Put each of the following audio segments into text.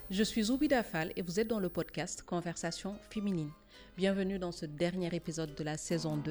Je suis Zoubida Fall et vous êtes dans le podcast Conversation féminine. Bienvenue dans ce dernier épisode de la saison 2.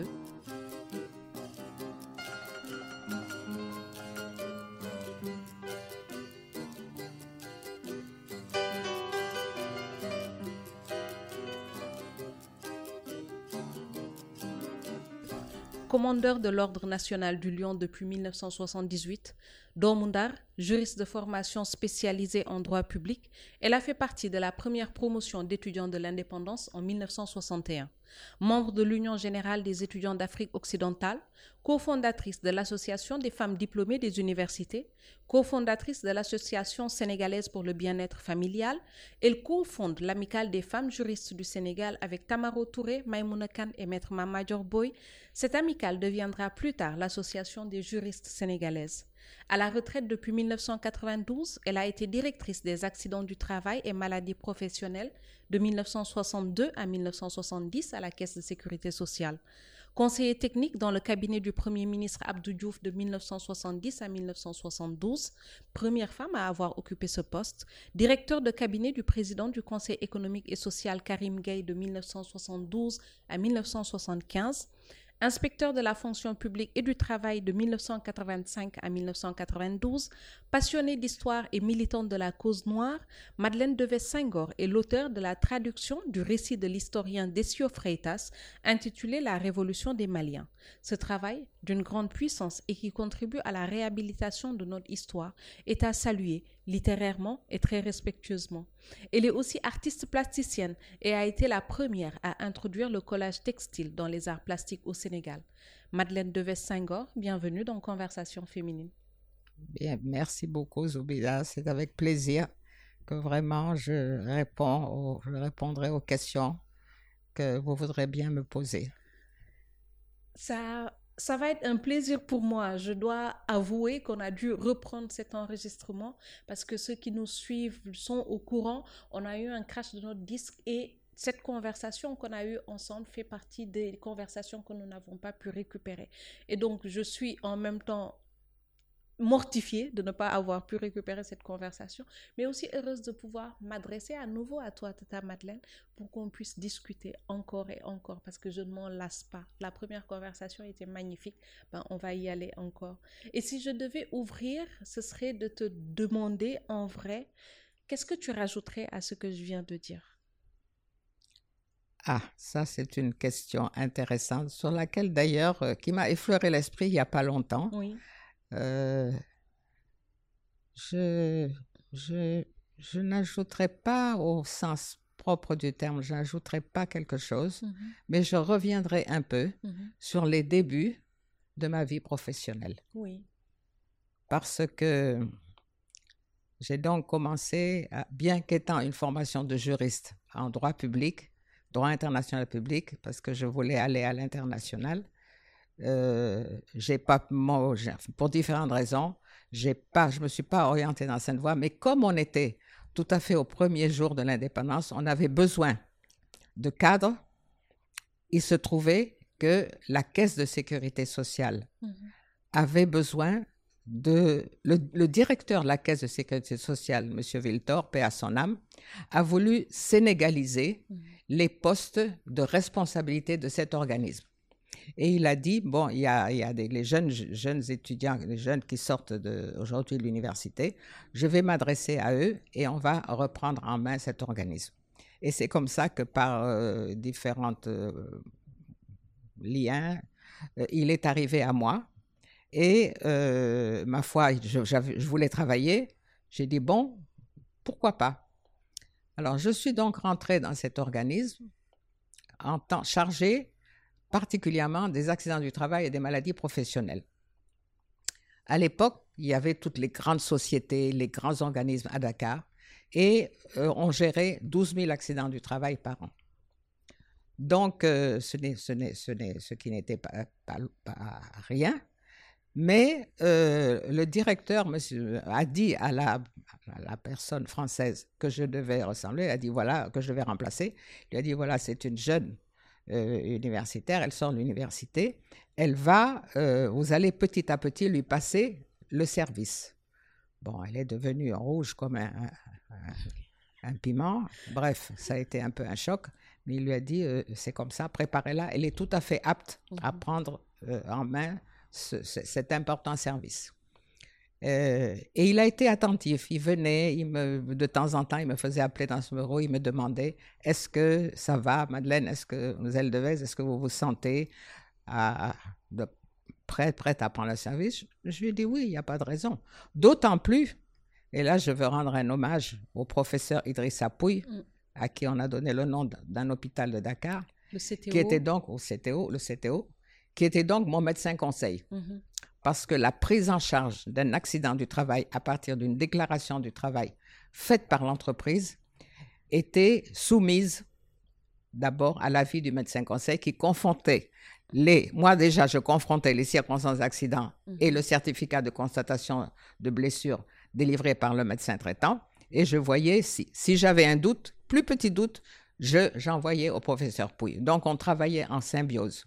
Commandeur de l'Ordre national du Lion depuis 1978, Doomu Ndar, juriste de formation spécialisée en droit public, elle a fait partie de la première promotion d'étudiants de l'indépendance en 1961. Membre de l'Union générale des étudiants d'Afrique occidentale, cofondatrice de l'Association des femmes diplômées des universités, cofondatrice de l'Association sénégalaise pour le bien-être familial, elle cofonde l'Amicale des femmes juristes du Sénégal avec Tamaro Touré, Maïmouna Kane et Maître Mama Boy. Cette amicale deviendra plus tard l'Association des juristes sénégalaises. À la retraite depuis 1992, elle a été directrice des accidents du travail et maladies professionnelles de 1962 à 1970 à la Caisse de sécurité sociale. Conseiller technique dans le cabinet du Premier ministre Abdou Diouf de 1970 à 1972, première femme à avoir occupé ce poste, directeur de cabinet du président du Conseil économique et social Karim Gueye de 1972 à 1975, inspecteur de la fonction publique et du travail de 1985 à 1992, passionnée d'histoire et militante de la cause noire, Madeleine Deves Senghor est l'auteur de la traduction du récit de l'historien Décio Freitas intitulé La Révolution des Maliens. Ce travail, d'une grande puissance et qui contribue à la réhabilitation de notre histoire, est à saluer littérairement et très respectueusement. Elle est aussi artiste plasticienne et a été la première à introduire le collage textile dans les arts plastiques au Sénégal. Madeleine Deves Senghor, bienvenue dans Conversation féminine. Bien, merci beaucoup Zoubida, c'est avec plaisir que vraiment je répondrai aux questions que vous voudrez bien me poser. Ça va être un plaisir pour moi. Je dois avouer qu'on a dû reprendre cet enregistrement parce que ceux qui nous suivent sont au courant. On a eu un crash de notre disque et cette conversation qu'on a eue ensemble fait partie des conversations que nous n'avons pas pu récupérer. Et donc, je suis en même temps mortifiée de ne pas avoir pu récupérer cette conversation, mais aussi heureuse de pouvoir m'adresser à nouveau à toi, Tata Madeleine, pour qu'on puisse discuter encore et encore, parce que je ne m'en lasse pas. La première conversation était magnifique, on va y aller encore. Et si je devais ouvrir, ce serait de te demander en vrai, qu'est-ce que tu rajouterais à ce que je viens de dire? Ah, ça c'est une question intéressante, sur laquelle d'ailleurs, qui m'a effleuré l'esprit il n'y a pas longtemps. Oui. Je n'ajouterai pas au sens propre du terme, je n'ajouterai pas quelque chose, mais je reviendrai un peu sur les débuts de ma vie professionnelle. Oui. Parce que j'ai donc commencé, bien qu'étant une formation de juriste en droit public, droit international public, parce que je voulais aller à l'international, pour différentes raisons, je me suis pas orientée dans cette voie, mais comme on était tout à fait au premier jour de l'indépendance, on avait besoin de cadres. Il se trouvait que la Caisse de sécurité sociale avait besoin le directeur de la Caisse de sécurité sociale, M. Viltor, paix à son âme, a voulu sénégaliser les postes de responsabilité de cet organisme. Et il a dit, bon, il y a les jeunes étudiants, les jeunes qui sortent aujourd'hui de l'université, je vais m'adresser à eux et on va reprendre en main cet organisme. Et c'est comme ça que par différents liens, il est arrivé à moi. Et ma foi, je voulais travailler. J'ai dit, bon, pourquoi pas? Alors, je suis donc rentrée dans cet organisme en tant chargée particulièrement des accidents du travail et des maladies professionnelles. À l'époque, il y avait toutes les grandes sociétés, les grands organismes à Dakar, et on gérait 12 000 accidents du travail par an. Donc, ce qui n'était pas rien, mais le directeur a dit à la personne française que je devais ressembler, a dit voilà, que je devais remplacer, il a dit voilà, c'est une jeune universitaire, elle sort de l'université, vous allez petit à petit lui passer le service. Bon, elle est devenue rouge comme un un piment. Bref, ça a été un peu un choc. Mais il lui a dit, c'est comme ça, préparez-la. Elle est tout à fait apte à prendre en main cet important service. Et il a été attentif. Il venait, de temps en temps, il me faisait appeler dans ce bureau. Il me demandait, est-ce que ça va, Madeleine? Est-ce que, Mademoiselle Devez, est-ce que vous vous sentez prête à prendre le service? Je lui ai dit oui, il n'y a pas de raison. D'autant plus, et là, je veux rendre un hommage au professeur Idrissa Pouye, à qui on a donné le nom d'un hôpital de Dakar, le CTO. Qui était donc le CTO, qui était donc mon médecin conseil. Parce que la prise en charge d'un accident du travail à partir d'une déclaration du travail faite par l'entreprise était soumise d'abord à l'avis du médecin conseil qui confrontait moi déjà je confrontais les circonstances d'accident et le certificat de constatation de blessure délivré par le médecin traitant et je voyais si j'avais un doute, plus petit doute, j'envoyais au professeur Pouye. Donc on travaillait en symbiose.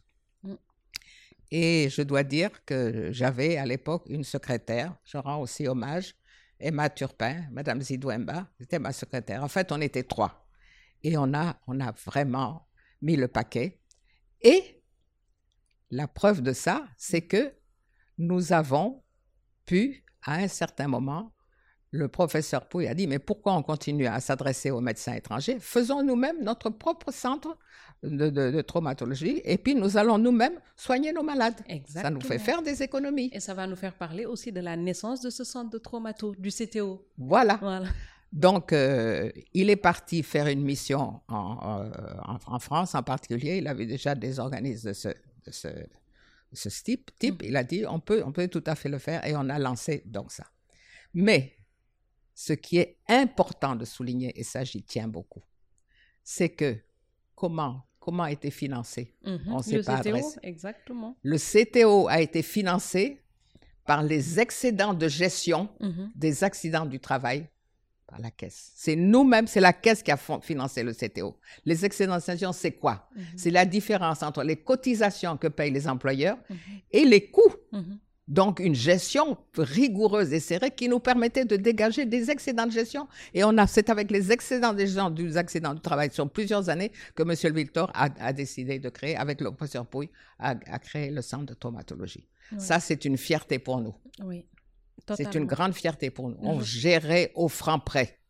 Et je dois dire que j'avais à l'époque une secrétaire, je rends aussi hommage, Emma Turpin, Madame Zidouemba, c'était ma secrétaire. En fait, on était 3. Et on a vraiment mis le paquet. Et la preuve de ça, c'est que nous avons pu, à un certain moment, le professeur Pouye a dit, mais pourquoi on continue à s'adresser aux médecins étrangers? Faisons nous-mêmes notre propre centre de traumatologie et puis nous allons nous-mêmes soigner nos malades. Exactement. Ça nous fait faire des économies. Et ça va nous faire parler aussi de la naissance de ce centre de traumato, du CTO. Voilà. Donc, il est parti faire une mission en France en particulier. Il avait déjà des organismes de ce type. Il a dit, on peut tout à fait le faire et on a lancé donc ça. Mais ce qui est important de souligner, et ça j'y tiens beaucoup, c'est que comment a été financé? On ne s'est pas adressé. Exactement. Le CTO a été financé par les excédents de gestion des accidents du travail par la caisse. C'est nous-mêmes, c'est la caisse qui a financé le CTO. Les excédents de gestion, c'est quoi? C'est la différence entre les cotisations que payent les employeurs et les coûts. Donc, une gestion rigoureuse et serrée qui nous permettait de dégager des excédents de gestion. Et c'est avec les excédents de gestion des accidents du travail sur plusieurs années que M. Victor a décidé de créer, avec le professeur Pouye, a créé le centre de traumatologie. Oui. Ça, c'est une fierté pour nous. Oui, totalement. C'est une grande fierté pour nous. On gérait au franc près.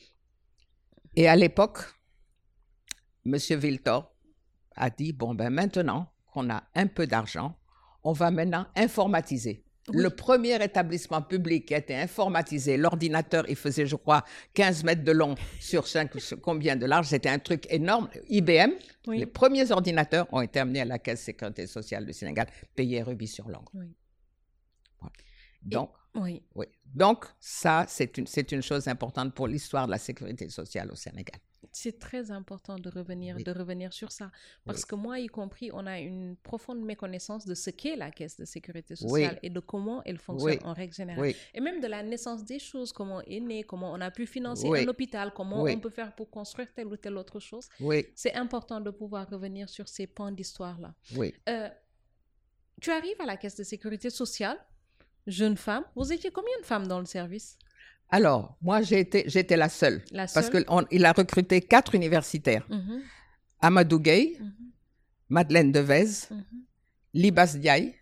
Et à l'époque, M. Victor a dit, bon, ben maintenant qu'on a un peu d'argent, on va maintenant informatiser. Oui. Le premier établissement public qui a été informatisé, l'ordinateur, il faisait, je crois, 15 mètres de long sur combien de large, c'était un truc énorme. IBM, oui. Les premiers ordinateurs ont été amenés à la Caisse de sécurité sociale du Sénégal, payés rubis sur l'ongle. Oui. Voilà. Donc, oui. Donc, ça, c'est une chose importante pour l'histoire de la sécurité sociale au Sénégal. C'est très important de revenir sur ça. Parce que moi, y compris, on a une profonde méconnaissance de ce qu'est la Caisse de sécurité sociale et de comment elle fonctionne en règle générale. Et même de la naissance des choses, comment est né, comment on a pu financer un hôpital, comment on peut faire pour construire telle ou telle autre chose. C'est important de pouvoir revenir sur ces pans d'histoire-là. Tu arrives à la Caisse de sécurité sociale, jeune femme. Vous étiez combien de femmes dans le service? Alors, moi, j'étais la seule. Parce qu'il a recruté 4 universitaires. Amadou Gueye, Madeleine Devez, Libas Diaye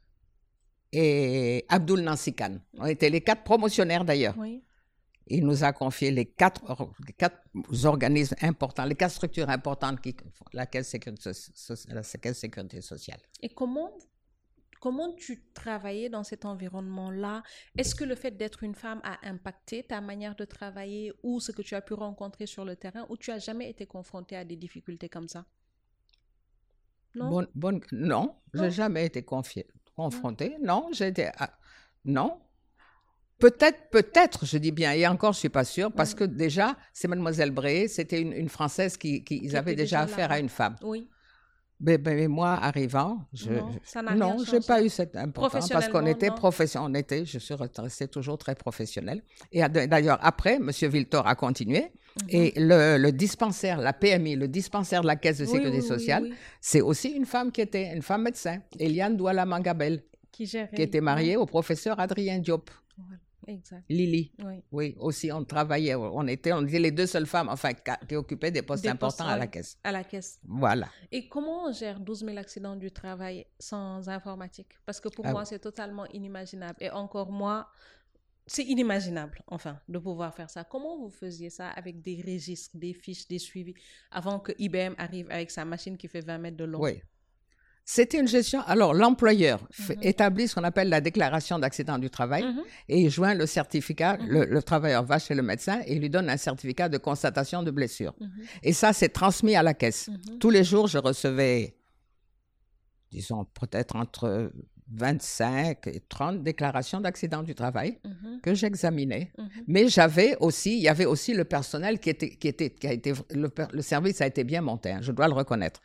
et Abdoul Nancy Kane. On était les 4 promotionnaires d'ailleurs. Il nous a confié les 4 organismes importants, les 4 structures importantes qui font la Caisse de sécurité sociale. Et Comment tu travaillais dans cet environnement-là? Est-ce que le fait d'être une femme a impacté ta manière de travailler ou ce que tu as pu rencontrer sur le terrain, ou tu n'as jamais été confrontée à des difficultés comme ça? Non? Non, je n'ai jamais été confrontée. Non, non. Peut-être, je dis bien, et encore je ne suis pas sûre, parce que déjà, c'est Mademoiselle Bréé, c'était une Française qui avaient déjà affaire à une femme. Oui. Mais moi, arrivant, je n'ai pas eu cette importance parce qu'on était professionnels. Je suis restée toujours très professionnelle. Et d'ailleurs, après, M. Victor a continué. Et le dispensaire, la PMI, le dispensaire de la Caisse de sécurité sociale, c'est aussi une femme qui était une femme médecin, Eliane Douala Mangabel, qui était mariée au professeur Adrien Diop. exact. Lily. Oui. Oui, aussi, on travaillait. On était les deux seules femmes, enfin, qui occupaient des postes importants à la caisse. À la caisse. Voilà. Et comment on gère 12 000 accidents du travail sans informatique? Parce que pour moi, c'est totalement inimaginable. Et encore moi, c'est inimaginable, enfin, de pouvoir faire ça. Comment vous faisiez ça avec des registres, des fiches, des suivis, avant que IBM arrive avec sa machine qui fait 20 mètres de long? Oui. C'était une gestion. Alors, l'employeur établit ce qu'on appelle la déclaration d'accident du travail et il joint le certificat. Le travailleur va chez le médecin et il lui donne un certificat de constatation de blessure. Et ça, c'est transmis à la caisse. Tous les jours, je recevais, disons, peut-être entre 25 et 30 déclarations d'accident du travail que j'examinais. Mais il y avait aussi le personnel le service a été bien monté, hein, je dois le reconnaître.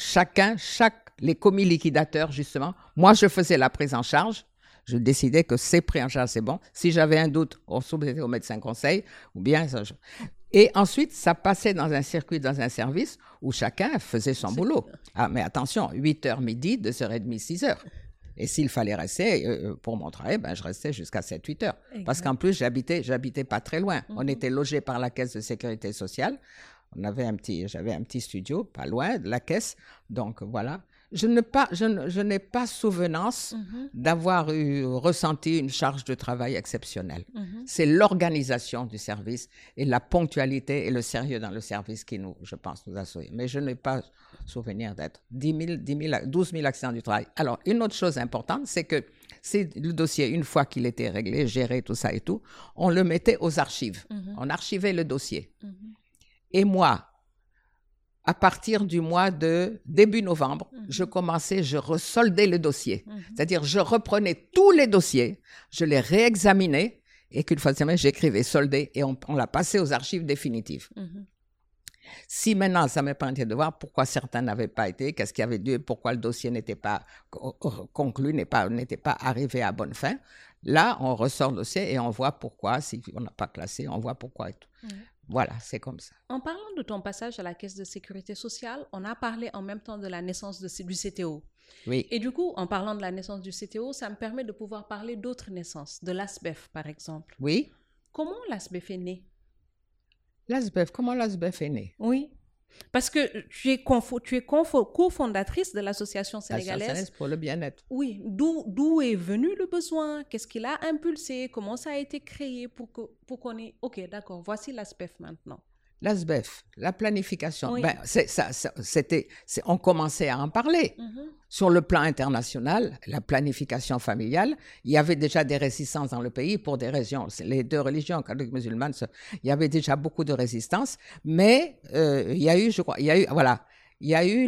Les commis liquidateurs, justement, moi, je faisais la prise en charge. Je décidais que c'est pris en charge, c'est bon. Si j'avais un doute, on soumettait au médecin conseil, ou bien... Et ensuite, ça passait dans un circuit, dans un service où chacun faisait son boulot. Ah, mais attention, 8h midi, 2h30, 6h. Et s'il fallait rester pour mon travail, ben, je restais jusqu'à 7-8 heures. Exact. Parce qu'en plus, j'habitais pas très loin. On était logés par la Caisse de sécurité sociale. J'avais un petit studio pas loin de la caisse. Donc, voilà. Je n'ai pas souvenance d'avoir ressenti une charge de travail exceptionnelle. C'est l'organisation du service et la ponctualité et le sérieux dans le service qui, je pense, nous a sauvés. Mais je n'ai pas souvenir d'être 12 000 accidents du travail. Alors, une autre chose importante, c'est que le dossier, une fois qu'il était réglé, géré, tout ça et tout, on le mettait aux archives. On archivait le dossier. Et moi, à partir du mois de début novembre, je resoldais le dossier. C'est-à-dire, je reprenais tous les dossiers, je les réexaminais et qu'une fois de semaine, j'écrivais soldé et on l'a passé aux archives définitives. Si maintenant, ça me permettait de voir pourquoi certains n'avaient pas été, qu'est-ce qu'il y avait dû, pourquoi le dossier n'était pas conclu, n'était pas arrivé à bonne fin, là, on ressort le dossier et on voit pourquoi, si on n'a pas classé, on voit pourquoi et tout. Voilà, c'est comme ça. En parlant de ton passage à la Caisse de sécurité sociale, on a parlé en même temps de la naissance du CTO. Oui. Et du coup, en parlant de la naissance du CTO, ça me permet de pouvoir parler d'autres naissances, de l'ASBEF par exemple. Oui. Comment l'ASBEF est né? Comment l'ASBEF est né? Oui. Parce que tu es cofondatrice de l'association sénégalaise pour le bien-être. Oui. D'où est venu le besoin? Qu'est-ce qui l'a impulsé? Comment ça a été créé pour qu'on ait... Ok, d'accord, voici l'ASBEF maintenant. L'ASBEF, la planification, oui. On commençait à en parler. Sur le plan international, la planification familiale, il y avait déjà des résistances dans le pays pour des raisons. Les deux religions, catholiques et musulmanes, il y avait déjà beaucoup de résistance, mais il y a eu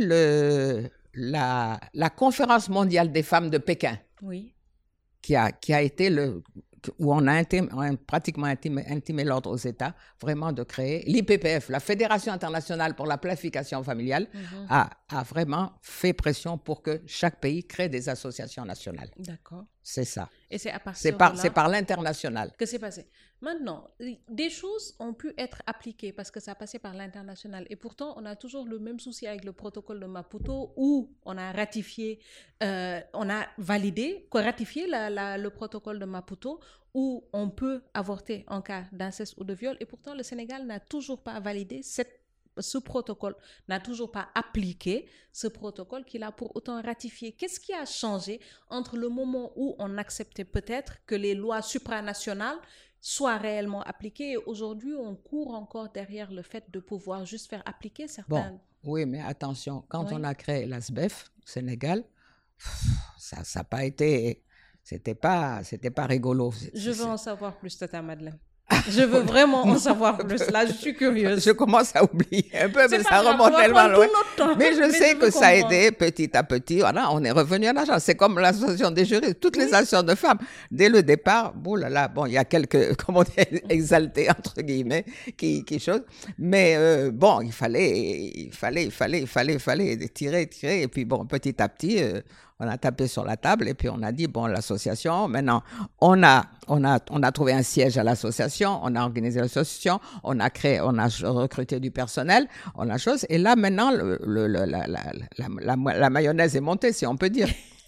la conférence mondiale des femmes de Pékin, oui. qui a été où on a pratiquement intimé l'ordre aux États, vraiment de créer l'IPPF, la Fédération internationale pour la planification familiale, a vraiment fait pression pour que chaque pays crée des associations nationales. D'accord. C'est ça. Et c'est à partir de là... C'est par l'international. Que c'est passé. Maintenant, des choses ont pu être appliquées parce que ça a passé par l'international. Et pourtant, on a toujours le même souci avec le protocole de Maputo où on a ratifié, on a ratifié le protocole de Maputo où on peut avorter en cas d'inceste ou de viol. Et pourtant, le Sénégal n'a toujours pas validé ce protocole, n'a toujours pas appliqué ce protocole qu'il a pour autant ratifié. Qu'est-ce qui a changé entre le moment où on acceptait peut-être que les lois supranationales soient réellement appliquées et aujourd'hui on court encore derrière le fait de pouvoir juste faire appliquer certaines... Bon, oui, mais attention, quand on a créé l'ASBEF au Sénégal, ça n'a pas été... C'était pas rigolo. Je veux en savoir plus, Tata Madeleine. Je veux vraiment en savoir plus. Là, je suis curieuse. Je commence à oublier un peu, mais ça remonte tellement loin. Mais je sais que ça a été petit à petit. Voilà, on est revenu à l'argent. C'est comme l'association des juristes. Toutes les associations de femmes, dès le départ, bon là là, bon, il y a quelques, comment dire, exaltés, entre guillemets, qui chose. Mais bon, il fallait tirer. Et puis bon, petit à petit, on a tapé sur la table et puis on a dit, bon, l'association, maintenant, on a trouvé un siège à l'association, on a organisé l'association, on a recruté du personnel, et là, maintenant, la mayonnaise est montée, si on peut dire.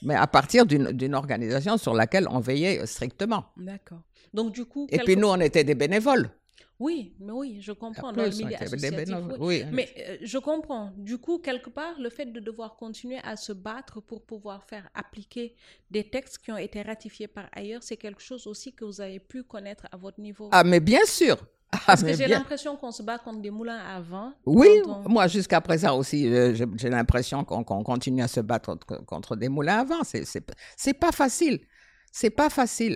Mais à partir d'une organisation sur laquelle on veillait strictement. D'accord. Donc, du coup... Et puis nous, on était des bénévoles. Oui, mais oui, je comprends. Après, dans le milieu associatif, oui. Mais je comprends. Du coup, quelque part, le fait de devoir continuer à se battre pour pouvoir faire appliquer des textes qui ont été ratifiés par ailleurs, c'est quelque chose aussi que vous avez pu connaître à votre niveau. Ah, mais bien sûr. Parce que j'ai l'impression qu'on se bat contre des moulins à vent. Oui, moi, jusqu'à présent aussi, j'ai l'impression qu'on continue à se battre contre des moulins à vent. C'est pas facile. C'est pas facile.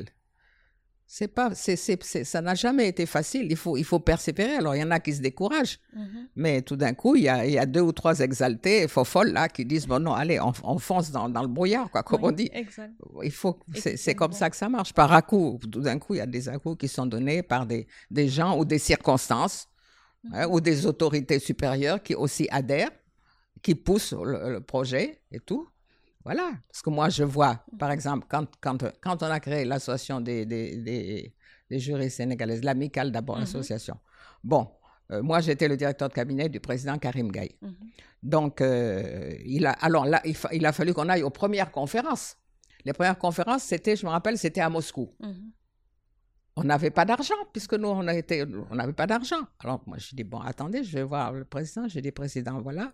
Ça n'a jamais été facile. Il faut persévérer. Alors, il y en a qui se découragent. Mais tout d'un coup, il y a 2 ou 3 exaltés, folles là, qui disent, bon, non, allez, on fonce dans le brouillard, quoi, comme on dit. Exact. C'est comme ça que ça marche. Par à-coup, tout d'un coup, il y a des à-coups qui sont donnés par des gens ou des circonstances, ou des autorités supérieures qui aussi adhèrent, qui poussent le projet et tout. Voilà, parce que moi, je vois, par exemple, quand on a créé l'association des juristes sénégalaises, l'amicale d'abord, l'association. Bon, moi, j'étais le directeur de cabinet du président Karim Gaye. Donc, il a fallu qu'on aille aux premières conférences. Les premières conférences, je me rappelle, c'était à Moscou. On n'avait pas d'argent, puisque nous, on n'avait pas d'argent. Alors, moi, je dis, bon, attendez, je vais voir le président. Je dis, président, voilà.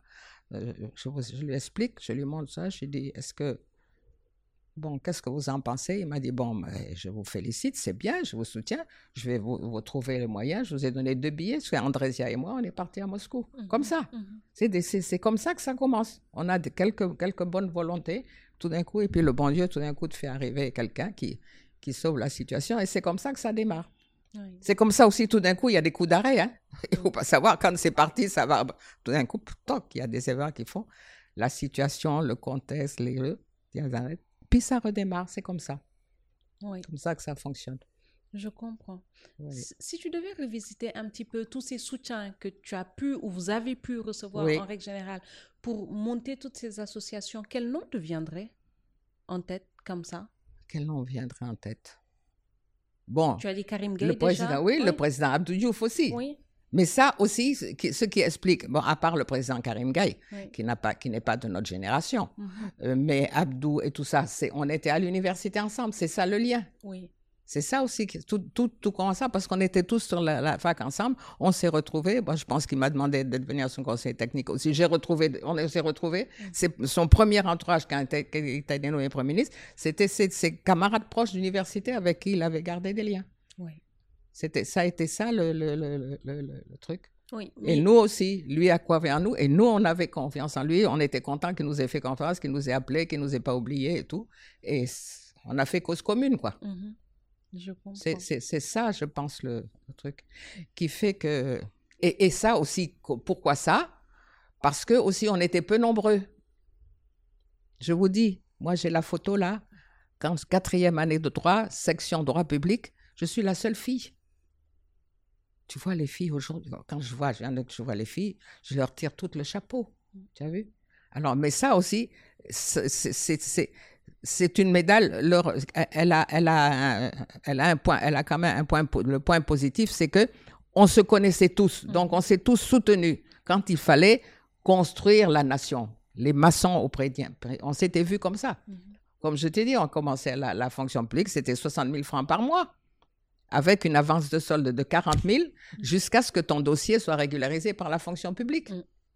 Je lui explique, je lui montre ça, je lui dis, qu'est-ce que vous en pensez? Il m'a dit, bon, je vous félicite, c'est bien, je vous soutiens, je vais vous trouver les moyens, je vous ai donné 2 billets, parce qu'Andrésia et moi, on est partis à Moscou, comme ça. C'est comme ça que ça commence. On a quelques bonnes volontés, tout d'un coup, et puis le bon Dieu, tout d'un coup, te fait arriver quelqu'un qui sauve la situation, et c'est comme ça que ça démarre. Oui. C'est comme ça aussi, tout d'un coup, il y a des coups d'arrêt. Hein. Il ne faut pas savoir, quand c'est parti, ça va. Tout d'un coup, toc, il y a des erreurs qui font. La situation, le contexte, puis ça redémarre, c'est comme ça. Oui. Comme ça que ça fonctionne. Je comprends. Oui. Si tu devais revisiter un petit peu tous ces soutiens que tu as pu ou vous avez pu recevoir en règle générale pour monter toutes ces associations, quel nom te viendrait en tête comme ça? Quel nom viendrait en tête? Bon, tu as dit Karim Gaye le président, déjà? Oui, le président Abdou Diouf aussi. Oui. Mais ça aussi, ce qui explique, bon, à part le président Karim Gaye, qui n'est pas de notre génération, mais Abdou et tout ça, on était à l'université ensemble, c'est ça le lien. Oui. C'est ça aussi, tout commence ça, parce qu'on était tous sur la fac ensemble, on s'est retrouvés, bon, je pense qu'il m'a demandé d'être venu à son conseil technique aussi, on s'est retrouvés, c'est son premier entourage quand il était nommé Premier ministre, c'était ses camarades proches d'université avec qui il avait gardé des liens. Oui. Ça a été ça le truc. Oui, mais... Et nous aussi, lui a croyé en nous, et nous, on avait confiance en lui, on était contents qu'il nous ait fait confiance, qu'il nous ait appelés, qu'il nous ait pas oubliés et tout, et on a fait cause commune, quoi. Je comprends. C'est ça, je pense, le truc qui fait que... Et ça aussi, pourquoi ça? Parce que aussi, on était peu nombreux. Je vous dis, moi, j'ai la photo là, 4e année de droit, section droit public, je suis la seule fille. Tu vois, les filles aujourd'hui, quand je vois les filles, je leur tire tout le chapeau. Tu as vu? Alors, mais ça aussi, c'est une médaille. Elle a un point. Elle a quand même un point. Le point positif, c'est que on se connaissait tous. Donc, on s'est tous soutenus quand il fallait construire la nation. Les maçons auprès on s'était vus comme ça. Comme je t'ai dit, on commençait la fonction publique, c'était 60 000 francs par mois, avec une avance de solde de 40 000, jusqu'à ce que ton dossier soit régularisé par la fonction publique.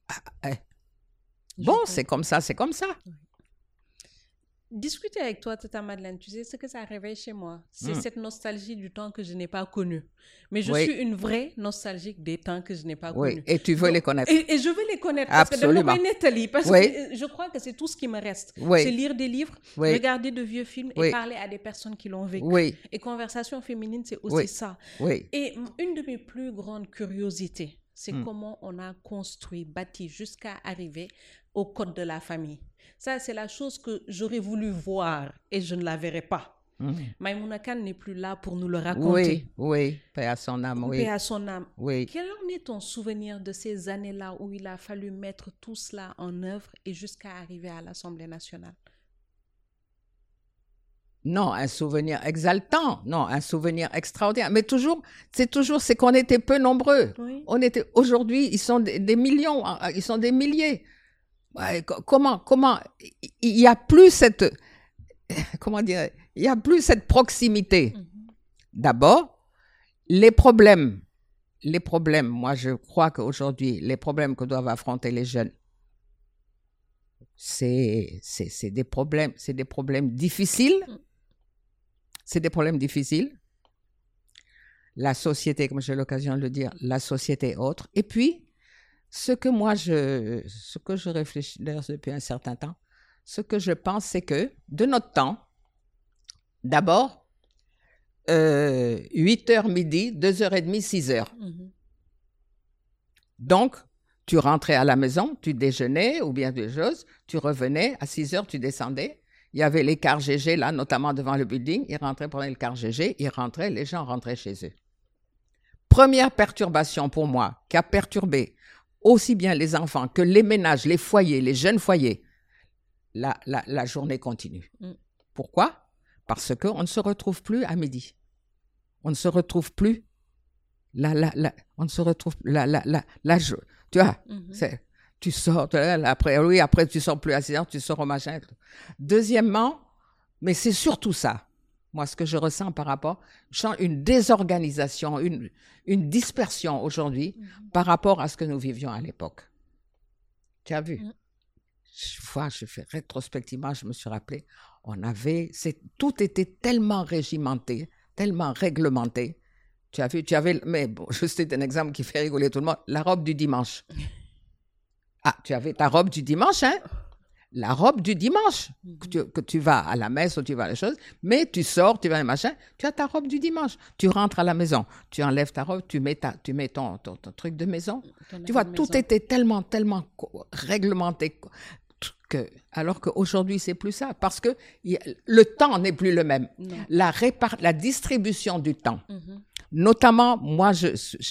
Bon, c'est comme ça, c'est comme ça. Discuter avec toi, Tata Madeleine, tu sais ce que ça réveille chez moi. C'est cette nostalgie du temps que je n'ai pas connu. Mais je suis une vraie nostalgique des temps que je n'ai pas connus. Et tu veux les connaître. Et je veux les connaître. Absolument. Parce que je crois que c'est tout ce qui me reste. C'est lire des livres, regarder de vieux films et parler à des personnes qui l'ont vécu. Et Conversation féminine, c'est aussi ça. Et une de mes plus grandes curiosités, c'est comment on a construit, bâti jusqu'à arriver au code de la famille. Ça, c'est la chose que j'aurais voulu voir et je ne la verrai pas. Maïmouna Kane n'est plus là pour nous le raconter. Oui, paix à son âme. Paix à son âme. Oui. Quel en est ton souvenir de ces années-là où il a fallu mettre tout cela en œuvre et jusqu'à arriver à l'Assemblée nationale? Non, un souvenir exaltant, non, un souvenir extraordinaire. Mais c'est qu'on était peu nombreux. Oui. Aujourd'hui, ils sont des millions, ils sont des milliers. Comment il n'y a plus comment dire, il n'y a plus cette proximité. D'abord, les problèmes, moi je crois qu'aujourd'hui, les problèmes que doivent affronter les jeunes, c'est des problèmes difficiles. C'est des problèmes difficiles. La société, comme j'ai l'occasion de le dire, la société est autre. Et puis, ce que je réfléchis depuis un certain temps, ce que je pense, c'est que de notre temps, d'abord, 8h midi, 2h30, 6h. Donc, tu rentrais à la maison, tu déjeunais ou bien des choses, tu revenais, à 6h, tu descendais. Il y avait les cars GG, là, notamment devant le building. Ils rentraient, prenaient le car GG, ils rentraient, les gens rentraient chez eux. Première perturbation pour moi, qui a perturbé aussi bien les enfants que les ménages, les foyers, les jeunes foyers. La journée continue. Pourquoi? Parce qu'on ne se retrouve plus à midi. On ne se retrouve plus. On ne se retrouve. Tu vois, tu sors, après tu sors plus à 6 heures, tu sors au machin. Deuxièmement, mais c'est surtout ça. Moi, ce que je ressens par rapport, je sens une désorganisation, une dispersion aujourd'hui par rapport à ce que nous vivions à l'époque. Tu as vu? Je fais rétrospectivement, je me suis rappelé, tout était tellement régimenté, tellement réglementé. Tu as vu, mais bon, juste un exemple qui fait rigoler tout le monde, la robe du dimanche. Ah, tu avais ta robe du dimanche, hein? La robe du dimanche, que tu vas à la messe ou tu vas à la chose, mais tu sors, tu vas à machin, tu as ta robe du dimanche. Tu rentres à la maison, tu enlèves ta robe, tu mets ton truc de maison. Tu vois, tout était tellement réglementé. Alors qu'aujourd'hui, c'est plus ça. Parce que le temps n'est plus le même. La distribution du temps. Notamment, moi, je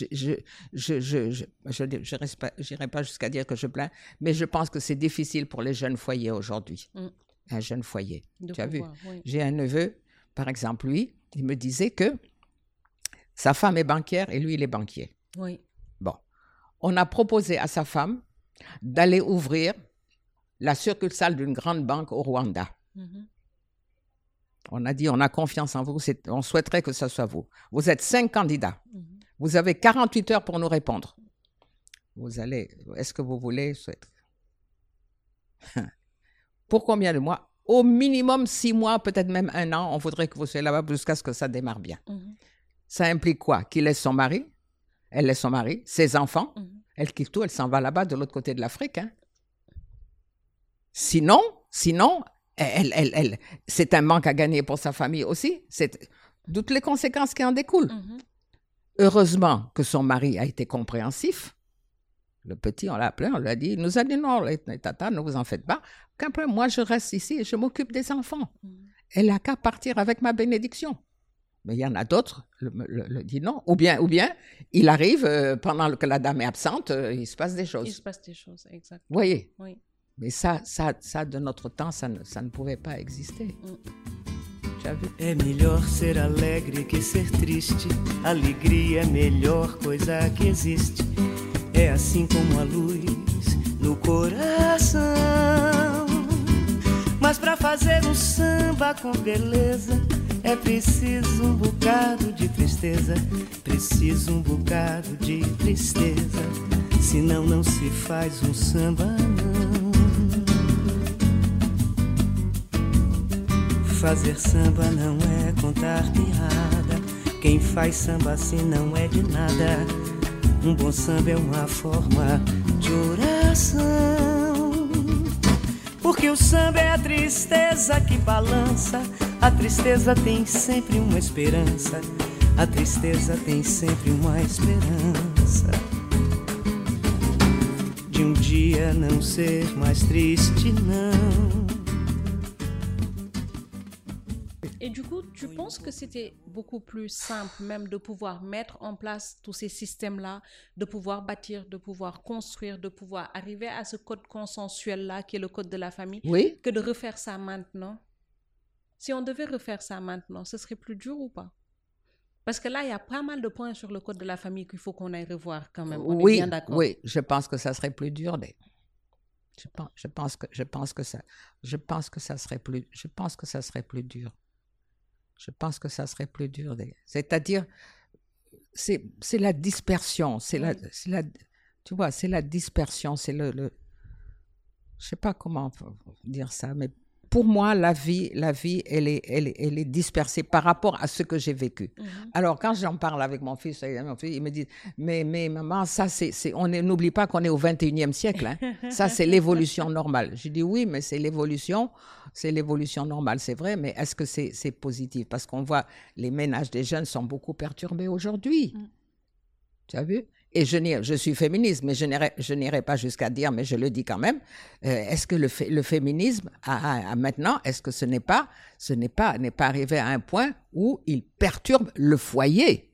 n'irai pas jusqu'à dire que je plains, mais je pense que c'est difficile pour les jeunes foyers aujourd'hui. Un jeune foyer. Tu as vu? Oui. J'ai un neveu, par exemple, lui, il me disait que sa femme est banquière et lui, il est banquier. Oui. Bon. On a proposé à sa femme d'aller ouvrir la succursale d'une grande banque au Rwanda. On a dit, on a confiance en vous, on souhaiterait que ce soit vous. Vous êtes 5 candidats. Vous avez 48 heures pour nous répondre. Est-ce que vous voulez Pour combien de mois? Au minimum 6 mois, peut-être même 1 an, on voudrait que vous soyez là-bas jusqu'à ce que ça démarre bien. Ça implique quoi? Qu'il laisse son mari, elle laisse son mari, ses enfants, elle quitte tout, elle s'en va là-bas de l'autre côté de l'Afrique. Hein. Sinon, elle, c'est un manque à gagner pour sa famille aussi. C'est toutes les conséquences qui en découlent. Heureusement que son mari a été compréhensif. Le petit, on l'a appelé, on lui a dit, il nous a dit non, les tatas, ne vous en faites pas. Qu'après, moi, je reste ici et je m'occupe des enfants. Elle n'a qu'à partir avec ma bénédiction. Mais il y en a d'autres, le dit non. Ou bien il arrive, pendant que la dame est absente, il se passe des choses. Il se passe des choses, exactement. Vous voyez? Oui. Mais ça, de notre temps, ça ne pouvait pas exister. Tu as vu? É melhor ser alegre que ser triste. Alegria é melhor coisa que existe. É assim como a luz no coração. Mas pra fazer um samba com beleza é preciso bocado de tristeza. Preciso bocado de tristeza. Senão não se faz samba, não. Fazer samba não é contar piada. Quem faz samba assim não é de nada. Bom samba é uma forma de oração. Porque o samba é a tristeza que balança. A tristeza tem sempre uma esperança. A tristeza tem sempre uma esperança. De dia não ser mais triste, não. Et du coup, tu penses que c'était beaucoup plus simple même de pouvoir mettre en place tous ces systèmes-là, de pouvoir bâtir, de pouvoir construire, de pouvoir arriver à ce code consensuel-là qui est le code de la famille, oui, que de refaire ça maintenant? Si on devait refaire ça maintenant, ce serait plus dur ou pas? Parce que là, il y a pas mal de points sur le code de la famille qu'il faut qu'on aille revoir quand même. On est bien d'accord. Oui, je pense que ça serait plus dur. Je pense que ça serait plus dur. Je pense que ça serait plus dur. C'est-à-dire, c'est la dispersion, tu vois, c'est la dispersion, c'est je sais pas comment dire ça, mais pour moi, la vie, elle est dispersée par rapport à ce que j'ai vécu. Alors, quand j'en parle avec mon fils, il me dit, mais maman, ça, n'oublie pas qu'on est au 21e siècle. Hein. Ça, c'est l'évolution normale. Je dis oui, mais c'est l'évolution normale, c'est vrai, mais est-ce que c'est positif? Parce qu'on voit, les ménages des jeunes sont beaucoup perturbés aujourd'hui. Tu as vu? Et je suis féministe, mais je n'irai pas jusqu'à dire, mais je le dis quand même, est-ce que le féminisme, maintenant, est-ce que n'est pas arrivé à un point où il perturbe le foyer?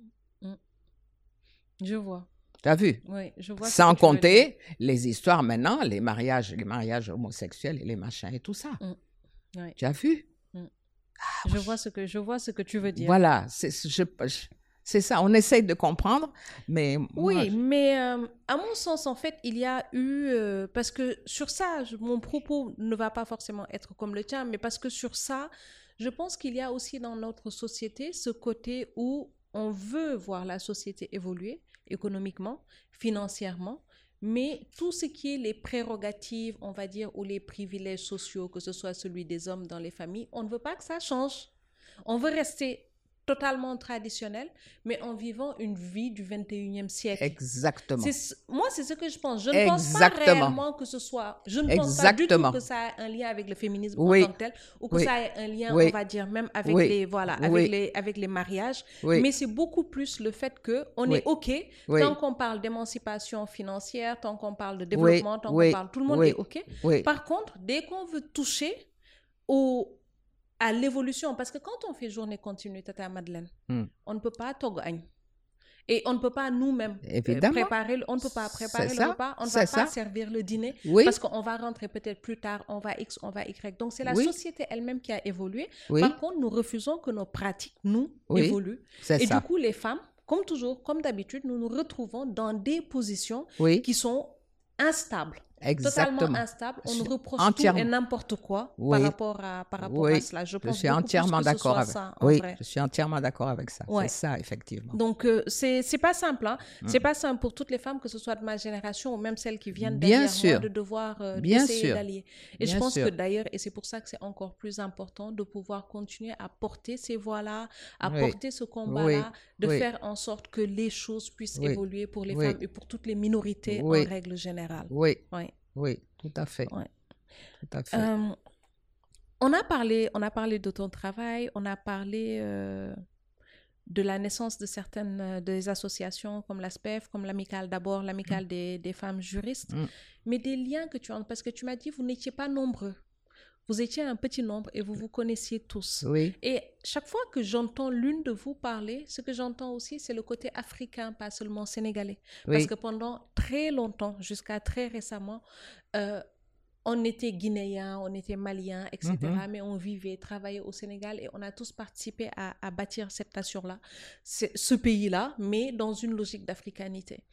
Je vois. Tu as vu? Oui, je vois. Sans compter les histoires maintenant, les mariages homosexuels et les machins et tout ça. Oui. Tu as vu? Je vois ce que tu veux dire. Voilà, c'est ça, on essaye de comprendre, mais... Oui, mais à mon sens, en fait, il y a eu... parce que sur ça, mon propos ne va pas forcément être comme le tien, mais parce que sur ça, je pense qu'il y a aussi dans notre société ce côté où on veut voir la société évoluer économiquement, financièrement, mais tout ce qui est les prérogatives, on va dire, ou les privilèges sociaux, que ce soit celui des hommes dans les familles, on ne veut pas que ça change. On veut rester totalement traditionnel, mais en vivant une vie du 21e siècle. Exactement. Moi, c'est ce que je pense. Je ne pense pas réellement que ce soit... Je ne pense pas du tout que ça ait un lien avec le féminisme en tant que tel, ou que ça ait un lien, on va dire, même avec avec les mariages. Mais c'est beaucoup plus le fait qu'on est OK tant qu'on parle d'émancipation financière, tant qu'on parle de développement, tant qu'on parle... Tout le monde est OK. Par contre, dès qu'on veut toucher à l'évolution, parce que quand on fait journée continue, Tata Madeleine, on ne peut pas togagne. Et on ne peut pas nous-mêmes préparer, on ne peut pas préparer le repas, on ne va pas servir le dîner, parce qu'on va rentrer peut-être plus tard, on va X, on va Y. Donc c'est la société elle-même qui a évolué. Par contre, nous refusons que nos pratiques, évoluent. Et du coup, les femmes, comme toujours, comme d'habitude, nous nous retrouvons dans des positions qui sont instables. Exactement. Totalement instable, on nous reproche tout et n'importe quoi par rapport à cela. Je pense suis entièrement d'accord avec ça. Je suis entièrement d'accord avec ça. C'est ça, effectivement. Donc, c'est pas simple. Hein. C'est pas simple pour toutes les femmes, que ce soit de ma génération ou même celles qui viennent derrière moi, de devoir essayer d'allier. Et je pense que d'ailleurs, et c'est pour ça que c'est encore plus important de pouvoir continuer à porter ces voix-là, à porter ce combat-là, de faire en sorte que les choses puissent évoluer pour les femmes et pour toutes les minorités en règle générale. Oui, tout à fait. Tout à fait. On a parlé de ton travail, on a parlé de la naissance de certaines des associations comme l'ASPEF, comme l'Amicale des femmes juristes, mais des liens que tu as, parce que tu m'as dit vous n'étiez pas nombreux. Vous étiez un petit nombre et vous vous connaissiez tous. Et chaque fois que j'entends l'une de vous parler, ce que j'entends aussi, c'est le côté africain, pas seulement sénégalais. Parce que pendant très longtemps, jusqu'à très récemment, on était guinéens, on était maliens, etc. Mais on vivait, travaillait au Sénégal et on a tous participé à bâtir cette nation-là, ce pays-là, mais dans une logique d'africanité.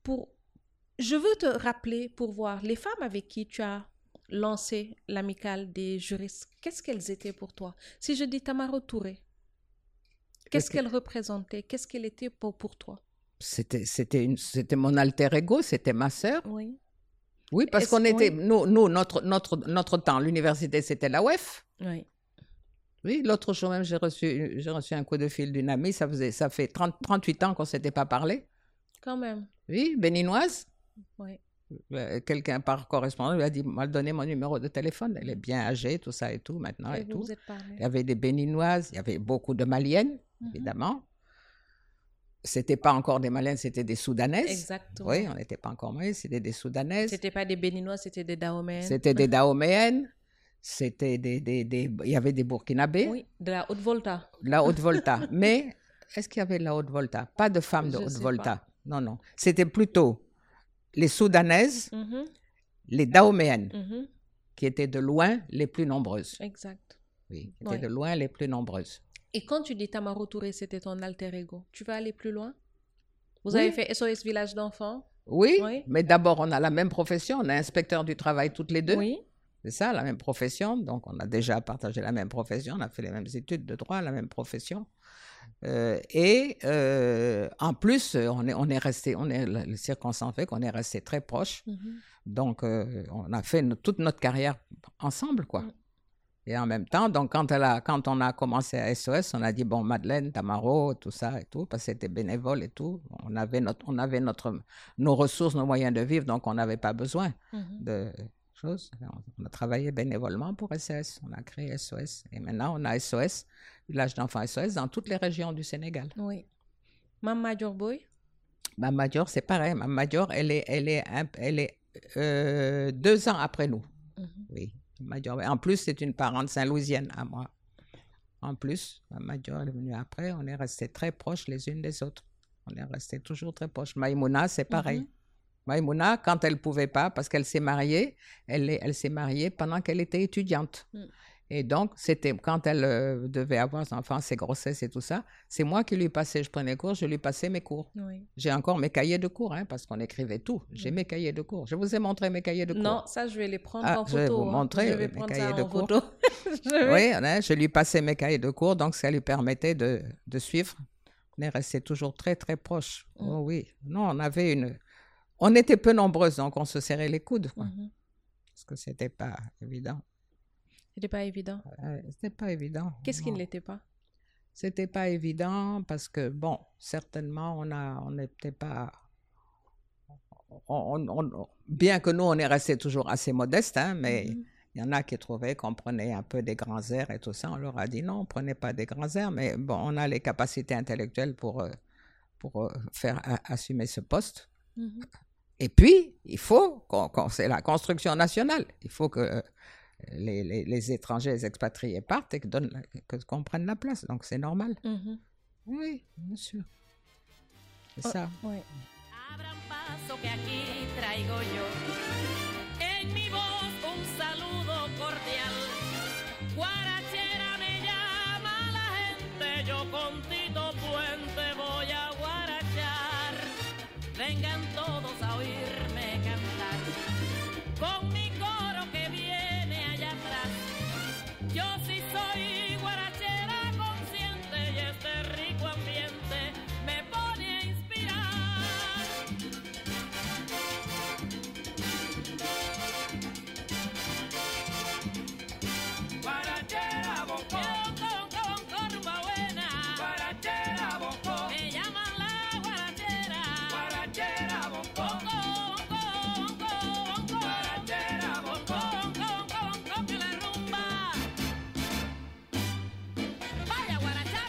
Je veux te rappeler, pour voir les femmes avec qui tu as lancé l'Amicale des juristes, qu'est-ce qu'elles étaient pour toi? Si je dis Tamaro Touré, qu'est-ce qu'elle représentait? Qu'est-ce qu'elle était pour toi? C'était mon alter ego, c'était ma sœur. Oui, parce qu'on était, nous, notre temps, l'université, c'était la UEF. Oui, l'autre jour même, j'ai reçu un coup de fil d'une amie, ça fait 38 ans qu'on ne s'était pas parlé. Quand même. Oui, béninoise. Quelqu'un par correspondant lui a dit, m'a donné mon numéro de téléphone, elle est bien âgée, tout ça et tout, maintenant et tout. Il y avait des béninoises, il y avait beaucoup de maliennes, évidemment. C'était pas encore des maliennes, c'était des soudanaises. Exactement. Oui, on n'était pas encore maliennes, c'était des soudanaises. C'était pas des béninoises, c'était des dahoméennes. C'était des dahoméennes. C'était il y avait des burkinabés. Oui, de la Haute-Volta. La Haute-Volta. Mais est-ce qu'il y avait de la Haute-Volta? Pas de femmes de Haute-Volta. Non. C'était plutôt les soudanaises, les dahoméennes, qui étaient de loin les plus nombreuses. Exact. Oui, qui étaient de loin les plus nombreuses. Et quand tu dis Tamaro Touré, c'était ton alter ego, tu vas aller plus loin? Vous avez fait SOS Village d'enfants? Oui, Oui. mais d'abord, on a la même profession. On est inspecteur du travail toutes les deux. Oui. C'est ça, la même profession. Donc, on a déjà partagé la même profession. On a fait les mêmes études de droit, la même profession. En plus, on est resté, les circonstances fait qu'on est resté très proches. Donc, on a fait toute notre carrière ensemble, quoi. Et en même temps, donc, quand on a commencé à SOS, on a dit, bon, Madeleine, Tamaro, tout ça et tout, parce que c'était bénévole et tout. On avait nos ressources, nos moyens de vivre, donc on n'avait pas besoin de choses. On a travaillé bénévolement pour SOS. On a créé SOS. Et maintenant, on a SOS, village d'enfants SOS, dans toutes les régions du Sénégal. Oui. Mame Madior Boye? Mame Madior, c'est pareil. Mame Madior, elle est 2 ans après nous. Oui. En plus, c'est une parente saint-louisienne à moi. En plus, Mame Madior est venue après. On est restés très proches les unes des autres. On est restés toujours très proches. Maïmouna, c'est pareil. Maïmouna, quand elle ne pouvait pas, parce qu'elle s'est mariée, elle s'est mariée pendant qu'elle était étudiante. Et donc, c'était quand elle devait avoir ses enfants, ses grossesses et tout ça, c'est moi qui lui passais, je prenais cours, je lui passais mes cours. Oui. J'ai encore mes cahiers de cours, parce qu'on écrivait tout. J'ai mes cahiers de cours. Je vous ai montré mes cahiers de cours. Non, ça, je vais les prendre en photo. Je vais vous montrer mes cahiers de cours. Oui, je lui passais mes cahiers de cours, donc ça lui permettait de suivre. On est restés toujours très, très proches. Oh oui. Non, on était peu nombreuses, donc on se serrait les coudes, quoi. Parce que c'était pas évident. C'était pas évident. C'était pas évident. Qu'est-ce qui ne l'était pas? C'était pas évident parce que, bon, certainement, on n'était pas... bien que nous, on est resté toujours assez modeste, mais il y en a qui trouvaient qu'on prenait un peu des grands airs et tout ça. On leur a dit non, on ne prenait pas des grands airs, mais bon, on a les capacités intellectuelles pour faire assumer ce poste. Et puis, il faut, c'est la construction nationale, il faut que les étrangers, les expatriés partent et qu'on prenne la place. Donc, c'est normal. Oui, bien sûr. C'est ça. Oui. Abran paso que aquí traigo yo en mi voz un saludo cordial. Guarachera me llama la gente, yo con Tito Puente voy a guarachar. Vengan todos a oírme cantar con mi coro que viene allá atrás. Yo sí soy guarachera consciente y este rico ambiente me pone a inspirar. Guarachera bocó, con rumba buena. Guarachera bocó, me llaman la guarachera. Guarachera bocó, guarachera bocó, que la rumba. Vaya guarachar.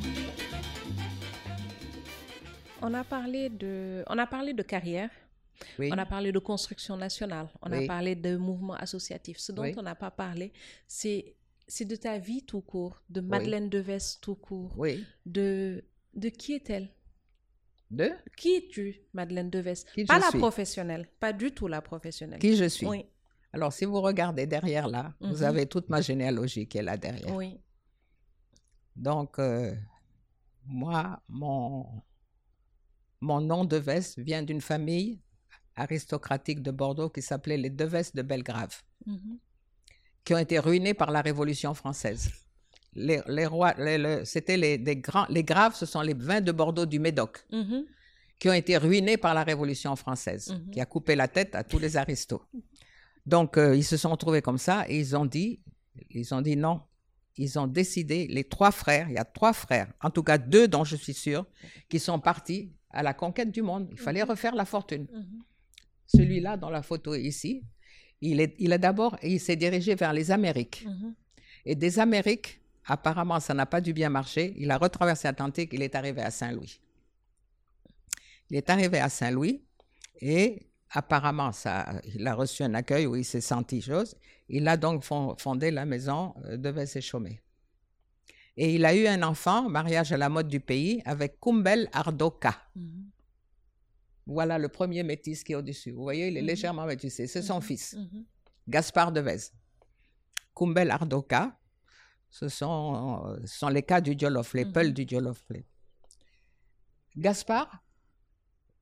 On a parlé de carrière. Oui. On a parlé de construction nationale, on a parlé de mouvement associatif. Ce dont on n'a pas parlé, c'est de ta vie tout court, de Madeleine Deves tout court. Oui. De qui est-elle? De Qui es-tu, Madeleine Deves? Qui pas je la suis. professionnelle, pas du tout la professionnelle. Qui je suis. Oui. Alors, si vous regardez derrière là, vous avez toute ma généalogie qui est là derrière. Oui. Donc, moi, mon nom Deves vient d'une famille aristocratique de Bordeaux qui s'appelait les Deves de Belgrave, qui ont été ruinés par la Révolution française. Les rois, c'était les Graves, ce sont les vins de Bordeaux du Médoc, qui ont été ruinés par la Révolution française, qui a coupé la tête à tous les aristos. Donc, ils se sont retrouvés comme ça et ils ont dit non. Ils ont décidé, les 3 frères, il y a 3 frères, en tout cas 2 dont je suis sûre, qui sont partis à la conquête du monde. Il fallait refaire la fortune. Celui-là, dans la photo ici, il s'est dirigé vers les Amériques. Et des Amériques, apparemment, ça n'a pas dû bien marcher. Il a retraversé l'Atlantique, il est arrivé à Saint-Louis. Il est arrivé à Saint-Louis et apparemment, il a reçu un accueil où il s'est senti chose. Il a donc fondé la maison Deves et Chaumet. Et il a eu un enfant, mariage à la mode du pays, avec Kumbel Ardoka. Voilà le premier métis qui est au-dessus. Vous voyez, il est légèrement métissé. C'est son fils, Gaspard Devez. Kumbel Ardoka, ce sont les cas du Djolof, les Peuls du Djolof. Gaspard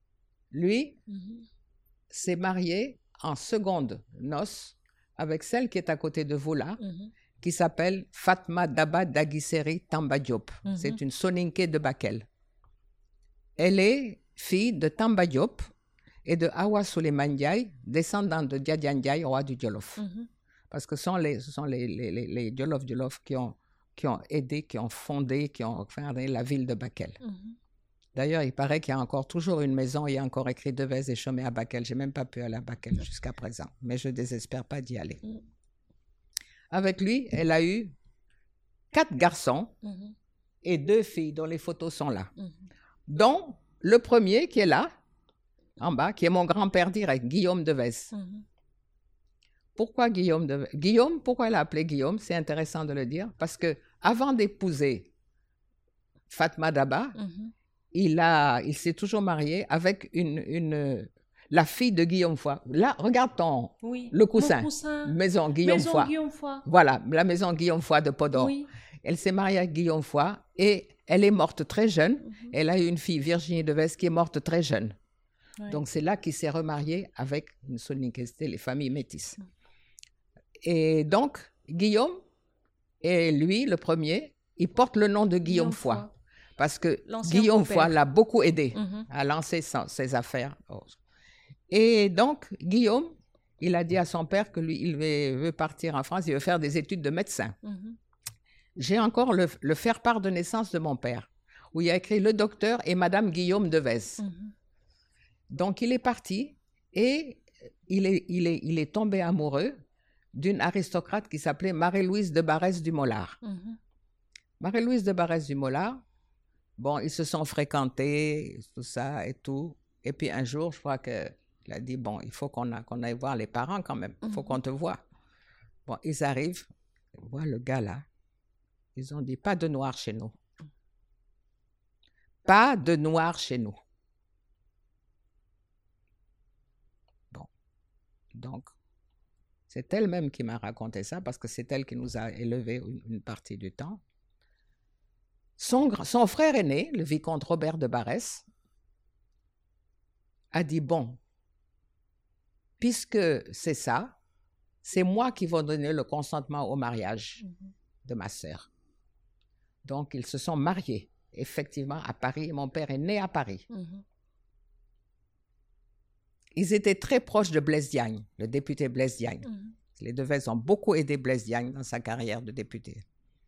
Lui s'est marié en seconde noces avec celle qui est à côté de vous là, qui s'appelle Fatma Daba Dagiseri Tamba Diop. C'est une Soninké de Bakel. Elle est fille de Tamba Diop et de Awa Suleiman Ndiaye, descendant de Diadian Ndiaye, roi du Djolof. Parce que ce sont les Djolof qui ont aidé, qui ont fondé, qui ont fait la ville de Bakel. D'ailleurs, il paraît qu'il y a encore toujours une maison, il y a encore écrit Devez et Chomé à Bakel. Je n'ai même pas pu aller à Bakel jusqu'à présent, mais je ne désespère pas d'y aller. Avec lui, elle a eu 4 garçons et 2 filles dont les photos sont là. Dont le premier qui est là, en bas, qui est mon grand-père direct, Guillaume Devez. Pourquoi Guillaume Devez? Guillaume, pourquoi elle a appelé Guillaume? C'est intéressant de le dire, parce que avant d'épouser Fatma Daba, il s'est toujours marié avec la fille de Guillaume Foy. Là, regarde le coussin. Maison Guillaume Foy. Voilà, la maison Guillaume Foy de Podor. Oui. Elle s'est mariée avec Guillaume Foy et elle est morte très jeune. Elle a eu une fille, Virginie Devez, qui est morte très jeune. Ouais. Donc, c'est là qu'il s'est remarié avec une Soninké, c'était les familles métisses. Et donc, Guillaume, et lui, le premier, il porte le nom de Guillaume Foy. Parce que Guillaume Foy l'a beaucoup aidé à lancer ses affaires. Et donc, Guillaume, il a dit à son père que lui, il veut partir en France, il veut faire des études de médecin. J'ai encore le faire-part de naissance de mon père, où il y a écrit le docteur et Madame Guillaume Devez. Donc, il est parti et il est tombé amoureux d'une aristocrate qui s'appelait Marie-Louise de Barès du Mollard. Marie-Louise de Barès du Mollard, bon, ils se sont fréquentés, tout ça et tout. Et puis un jour, je crois qu'il a dit, bon, il faut qu'on aille voir les parents quand même. Il faut qu'on te voie. Bon, ils arrivent, ils voient le gars là. Ils ont dit, pas de noir chez nous. Pas de noir chez nous. Bon, donc, c'est elle-même qui m'a raconté ça parce que c'est elle qui nous a élevés une partie du temps. Son frère aîné, le vicomte Robert de Barès, a dit, bon, puisque c'est ça, c'est moi qui vais donner le consentement au mariage de ma sœur. Donc, ils se sont mariés, effectivement, à Paris. Mon père est né à Paris. Ils étaient très proches de Blaise Diagne, le député Blaise Diagne. Les Devez ont beaucoup aidé Blaise Diagne dans sa carrière de député.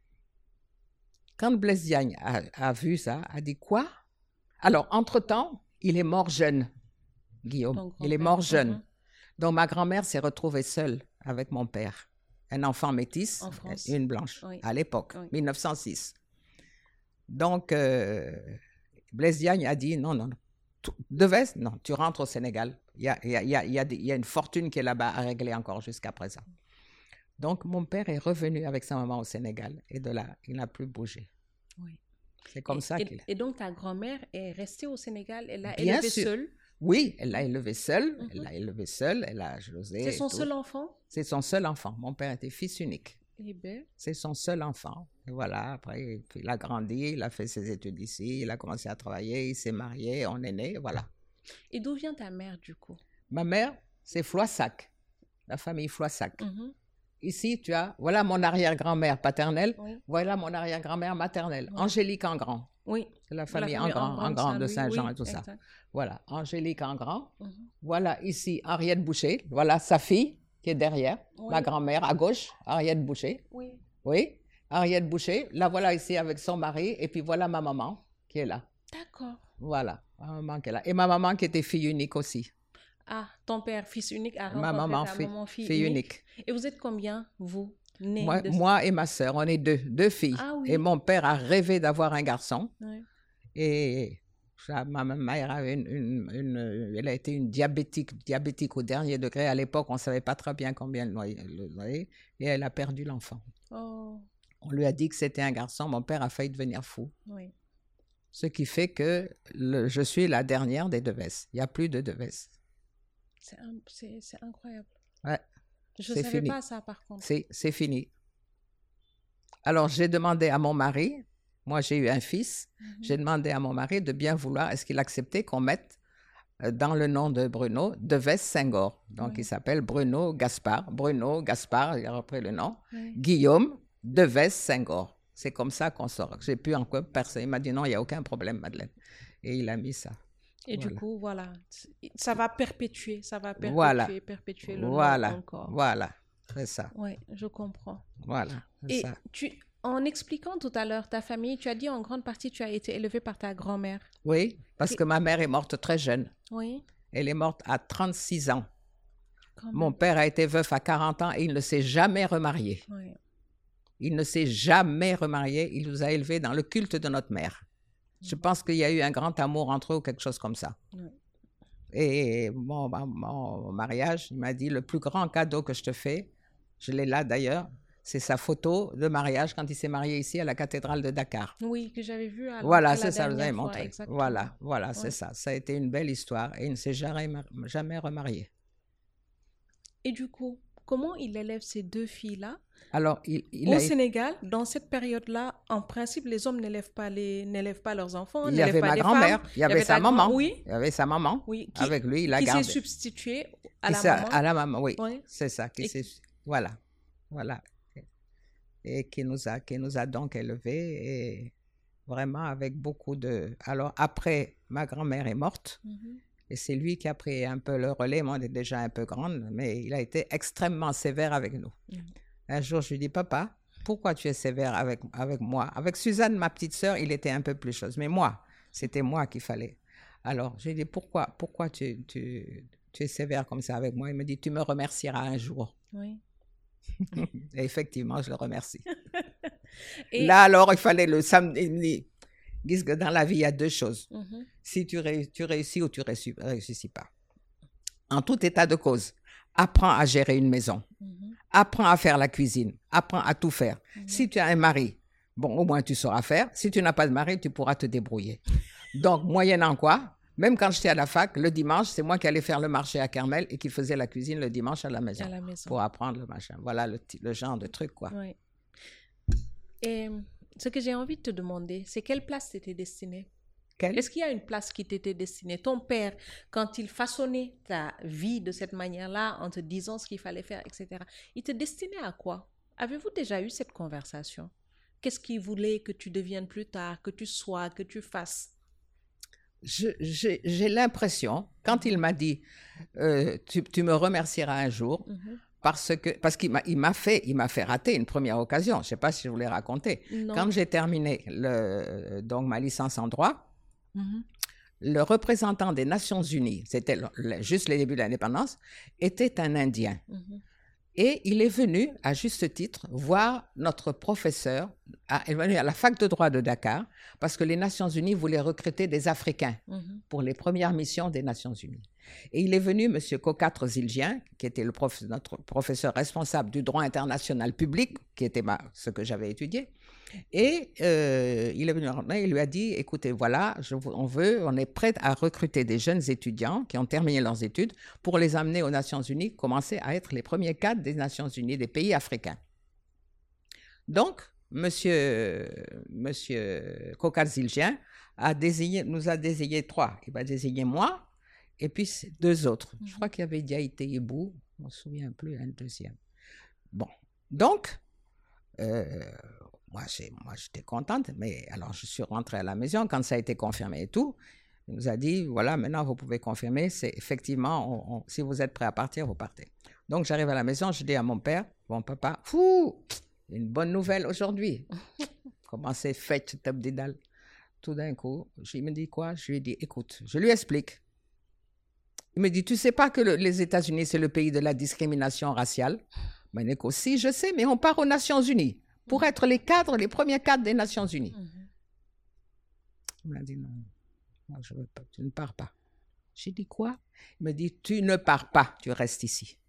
Quand Blaise Diagne a vu ça, a dit quoi? Alors, entre-temps, il est mort jeune, Guillaume. Il est mort jeune. Donc, ma grand-mère s'est retrouvée seule avec mon père. Un enfant métis, une blanche, à l'époque, 1906. Donc, Blaise Diagne a dit, non. Devez, non, tu rentres au Sénégal. Il y a une fortune qui est là-bas à régler encore jusqu'à présent. Donc, mon père est revenu avec sa maman au Sénégal et de là, il n'a plus bougé. C'est comme ça qu'il est. Et donc, ta grand-mère est restée au Sénégal, elle l'a élevée seule? Oui, elle l'a élevée seule, elle a josé. C'est son seul enfant? C'est son seul enfant. Mon père était fils unique. Eh bien. C'est son seul enfant. Et voilà, après, il a grandi, il a fait ses études ici, il a commencé à travailler, il s'est marié, on est né, voilà. Et d'où vient ta mère, du coup? Ma mère, c'est Floissac, la famille Floissac. Ici, voilà mon arrière-grand-mère paternelle, voilà mon arrière-grand-mère maternelle, Angélique Engrand. Oui. C'est la famille Engrand de Saint-Jean et tout ça. Voilà, Angélique Engrand. Voilà ici Henriette Boucher, voilà sa fille qui est derrière, ma grand-mère à gauche, Henriette Boucher. Oui, Henriette Boucher. La voilà ici avec son mari et puis voilà ma maman qui est là. D'accord. Voilà, ma maman qui est là. Et ma maman qui était fille unique aussi. Ah, ton père, fils unique, a rencontré ma maman, ta maman, fille unique. Et vous êtes combien, vous, nés moi et ma sœur, on est deux filles. Ah, oui. Et mon père a rêvé d'avoir un garçon. Et ma mère avait elle a été une diabétique au dernier degré. À l'époque, on ne savait pas très bien combien le noyer. Et elle a perdu l'enfant. On lui a dit que c'était un garçon. Mon père a failli devenir fou. Ce qui fait que je suis la dernière des Devez. Il n'y a plus de Devez. C'est incroyable. Ouais. Je ne savais pas ça, par contre. C'est fini. Alors, j'ai demandé à mon mari, moi j'ai eu un fils, j'ai demandé à mon mari de bien vouloir, est-ce qu'il acceptait qu'on mette dans le nom de Bruno, Deves-Senghor. Donc, il s'appelle Bruno Gaspard. Bruno Gaspard, il a repris le nom. Guillaume Deves-Senghor. C'est comme ça qu'on sort. J'ai pu encore percer. Il m'a dit non, il n'y a aucun problème, Madeleine. Et il a mis ça. Et du coup, voilà, ça va perpétuer, perpétuer le nom encore. Voilà, c'est ça. Oui, je comprends. Voilà, c'est ça. En expliquant tout à l'heure ta famille, tu as dit en grande partie tu as été élevée par ta grand-mère. Oui, parce que ma mère est morte très jeune. Oui. Elle est morte à 36 ans. Mon père a été veuf à 40 ans et il ne s'est jamais remarié. Oui. Il ne s'est jamais remarié. Il nous a élevés dans le culte de notre mère. Je pense qu'il y a eu un grand amour entre eux ou quelque chose comme ça. Oui. Et mon mariage, il m'a dit, le plus grand cadeau que je te fais, je l'ai là d'ailleurs, c'est sa photo de mariage quand il s'est marié ici à la cathédrale de Dakar. Oui, que j'avais vu. Voilà, c'est ça, vous avez montré. Exactement. Voilà, c'est ça. Ça a été une belle histoire et il ne s'est jamais remarié. Et du coup, comment il élève ces deux filles-là? Alors, au Sénégal, dans cette période-là, en principe, les hommes n'élèvent pas leurs enfants. Il y avait ma grand-mère, il y avait sa maman. Oui. Il y avait sa maman. Oui. Avec lui, il a gardé. Qui s'est substitué à la maman. À la maman, oui. C'est ça. Voilà. Et qui nous a donc élevés. Et vraiment avec beaucoup de... Alors, après, ma grand-mère est morte. Et c'est lui qui a pris un peu le relais. Moi, on est déjà un peu grande, mais il a été extrêmement sévère avec nous. Un jour, je lui dis, papa, pourquoi tu es sévère avec moi? Avec Suzanne, ma petite sœur, il était un peu plus chose. Mais moi, c'était moi qu'il fallait. Alors, je lui dis, pourquoi tu es sévère comme ça avec moi? Il me dit, tu me remercieras un jour. Oui. Et effectivement, je le remercie. Là, alors, il fallait le samedi. Dis que dans la vie, il y a deux choses. Si tu réussis ou tu ne réussis pas. En tout état de cause, apprends à gérer une maison. Apprends à faire la cuisine. Apprends à tout faire. Si tu as un mari, bon, au moins tu sauras faire. Si tu n'as pas de mari, tu pourras te débrouiller. Donc, moyennant quoi, même quand j'étais à la fac, le dimanche, c'est moi qui allais faire le marché à Kermel et qui faisais la cuisine le dimanche à la maison. Pour apprendre le machin. Voilà le genre de truc, quoi. Oui. Et ce que j'ai envie de te demander, c'est quelle place t'étais destinée? Est-ce qu'il y a une place qui t'était destinée? Ton père, quand il façonnait ta vie de cette manière-là, en te disant ce qu'il fallait faire, etc., il te destinait à quoi? Avez-vous déjà eu cette conversation? Qu'est-ce qu'il voulait que tu deviennes plus tard, que tu sois, que tu fasses? J'ai l'impression, quand il m'a dit tu me remercieras un jour, parce qu'il m'a fait rater une première occasion. Je ne sais pas si je vous l'ai raconté. Non. Quand j'ai terminé donc ma licence en droit, le représentant des Nations Unies, c'était juste le début de l'indépendance, était un Indien. Et il est venu, à juste titre, voir notre professeur, il est venu à la fac de droit de Dakar, parce que les Nations Unies voulaient recruter des Africains pour les premières missions des Nations Unies. Et il est venu, M. Kokatre Zildjian, qui était notre professeur responsable du droit international public, qui était ce que j'avais étudié. Et il est venu, il lui a dit, écoutez, voilà, on est prêt à recruter des jeunes étudiants qui ont terminé leurs études pour les amener aux Nations Unies, commencer à être les premiers cadres des Nations Unies, des pays africains. Donc, Monsieur Kokatre Zildjian nous a désigné 3. Il va désigner moi et puis 2 autres. Je crois qu'il y avait Diaïté Ibou, je ne me souviens plus, un deuxième. Bon, donc, moi, j'étais contente, mais alors je suis rentrée à la maison quand ça a été confirmé et tout. Il nous a dit, voilà, maintenant vous pouvez confirmer, c'est effectivement, si vous êtes prêt à partir, vous partez. Donc j'arrive à la maison, je dis à mon père, bon papa, une bonne nouvelle aujourd'hui. Comment c'est fait, Tabdidal? Tout d'un coup, il me dit quoi? Je lui ai dit, écoute, je lui explique. Il me dit, tu sais pas que les États-Unis, c'est le pays de la discrimination raciale? Mais Neko, si, je sais, mais on part aux Nations Unies pour être les premiers cadres des Nations Unies. Il m'a dit, non, moi, je veux pas, tu ne pars pas. J'ai dit, quoi? Il me dit, tu ne pars pas, tu restes ici.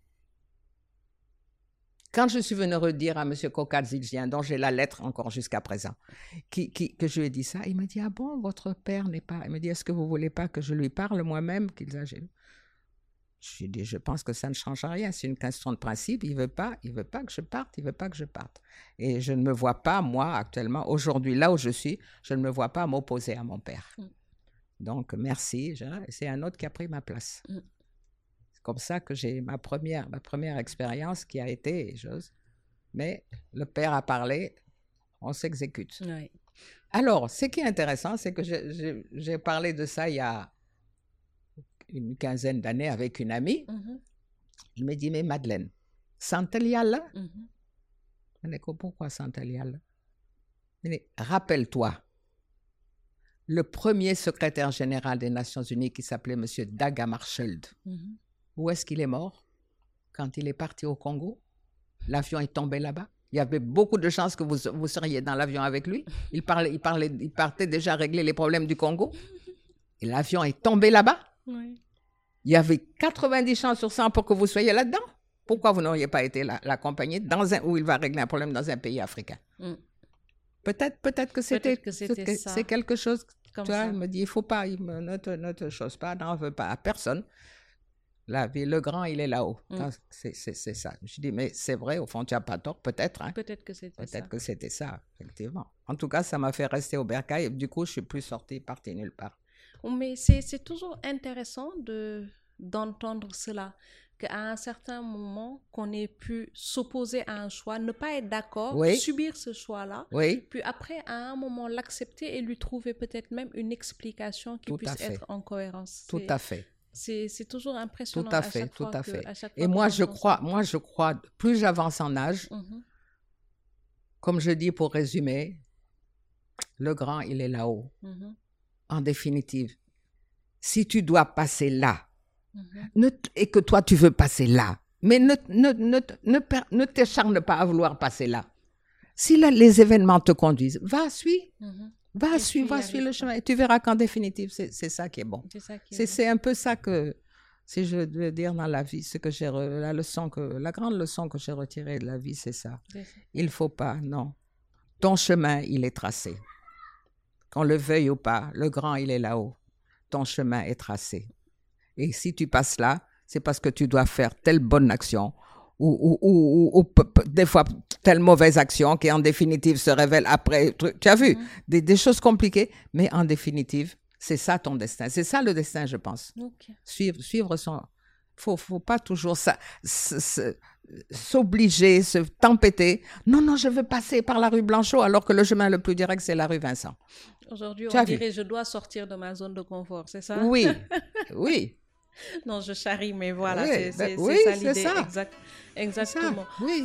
Quand je suis venue redire à M. Kokatre Zildjian, dont j'ai la lettre encore jusqu'à présent, que je lui ai dit ça, il m'a dit, ah bon, votre père n'est pas... Il me dit, est-ce que vous ne voulez pas que je lui parle moi-même qu'ils âgent? Je lui ai dit, je pense que ça ne change rien, c'est une question de principe, il ne veut pas que je parte, Et je ne me vois pas, moi, actuellement, aujourd'hui, là où je suis, je ne me vois pas m'opposer à mon père. Donc, merci. C'est un autre qui a pris ma place. C'est comme ça que j'ai ma première expérience qui a été chose. Mais le père a parlé, on s'exécute. Oui. Alors, ce qui est intéressant, c'est que j'ai parlé de ça il y a une quinzaine d'années avec une amie. Il me dit, mais Madeleine, santal yàlla? Je dis, pourquoi santal yàlla? Il dit, rappelle-toi, le premier secrétaire général des Nations Unies qui s'appelait M. Dag Hammarskjöld, où est-ce qu'il est mort? Quand il est parti au Congo, l'avion est tombé là-bas. Il y avait beaucoup de chances que vous seriez dans l'avion avec lui. Il partait déjà régler les problèmes du Congo. Et l'avion est tombé là-bas. Oui. Il y avait 90 chances sur 100 pour que vous soyez là-dedans. Pourquoi vous n'auriez pas été l'accompagner où il va régler un problème dans un pays africain? Peut-être que c'était ça. C'est quelque chose. Comme tu vois, il me dit, il ne faut pas, ne te chose pas, n'en veux pas à personne. La vie, le grand, il est là-haut. C'est ça. Je dis, mais c'est vrai, au fond, tu n'as pas tort, peut-être. Hein? Peut-être que c'était ça. Peut-être que c'était ça, effectivement. En tout cas, ça m'a fait rester au bercail et du coup, je ne suis plus sortie, partie nulle part. Mais c'est toujours intéressant d'entendre cela, qu'à un certain moment, qu'on ait pu s'opposer à un choix, ne pas être d'accord, subir ce choix-là, puis après, à un moment, l'accepter et lui trouver peut-être même une explication qui puisse être en cohérence. Tout à fait. C'est toujours impressionnant. Tout à fait. Et moi, je crois, plus j'avance en âge, comme je dis pour résumer, le grand, il est là-haut. En définitive, si tu dois passer là, et que toi, tu veux passer là, mais ne t'acharne pas à vouloir passer là. Si là, les événements te conduisent, va, suis. Va suivre le chemin et tu verras qu'en définitive, c'est ça qui est bon. C'est un peu ça que, si je veux dire dans la vie, ce que la grande leçon que j'ai retirée de la vie, c'est ça. Il ne faut pas, non. Ton chemin, il est tracé. Qu'on le veuille ou pas, le grand, il est là-haut. Ton chemin est tracé. Et si tu passes là, c'est parce que tu dois faire telle bonne action ou des fois telle mauvaise action qui en définitive se révèle après. Tu as vu, des choses compliquées, mais en définitive, c'est ça ton destin. C'est ça le destin, je pense. Suivre son... Faut pas toujours s'obliger, se tempêter. Non, je veux passer par la rue Blanchot alors que le chemin le plus direct, c'est la rue Vincent. Aujourd'hui, on dirait je dois sortir de ma zone de confort, c'est ça? Oui. Non, je charrie, mais voilà, c'est ça l'idée. Exactement. Ça, oui.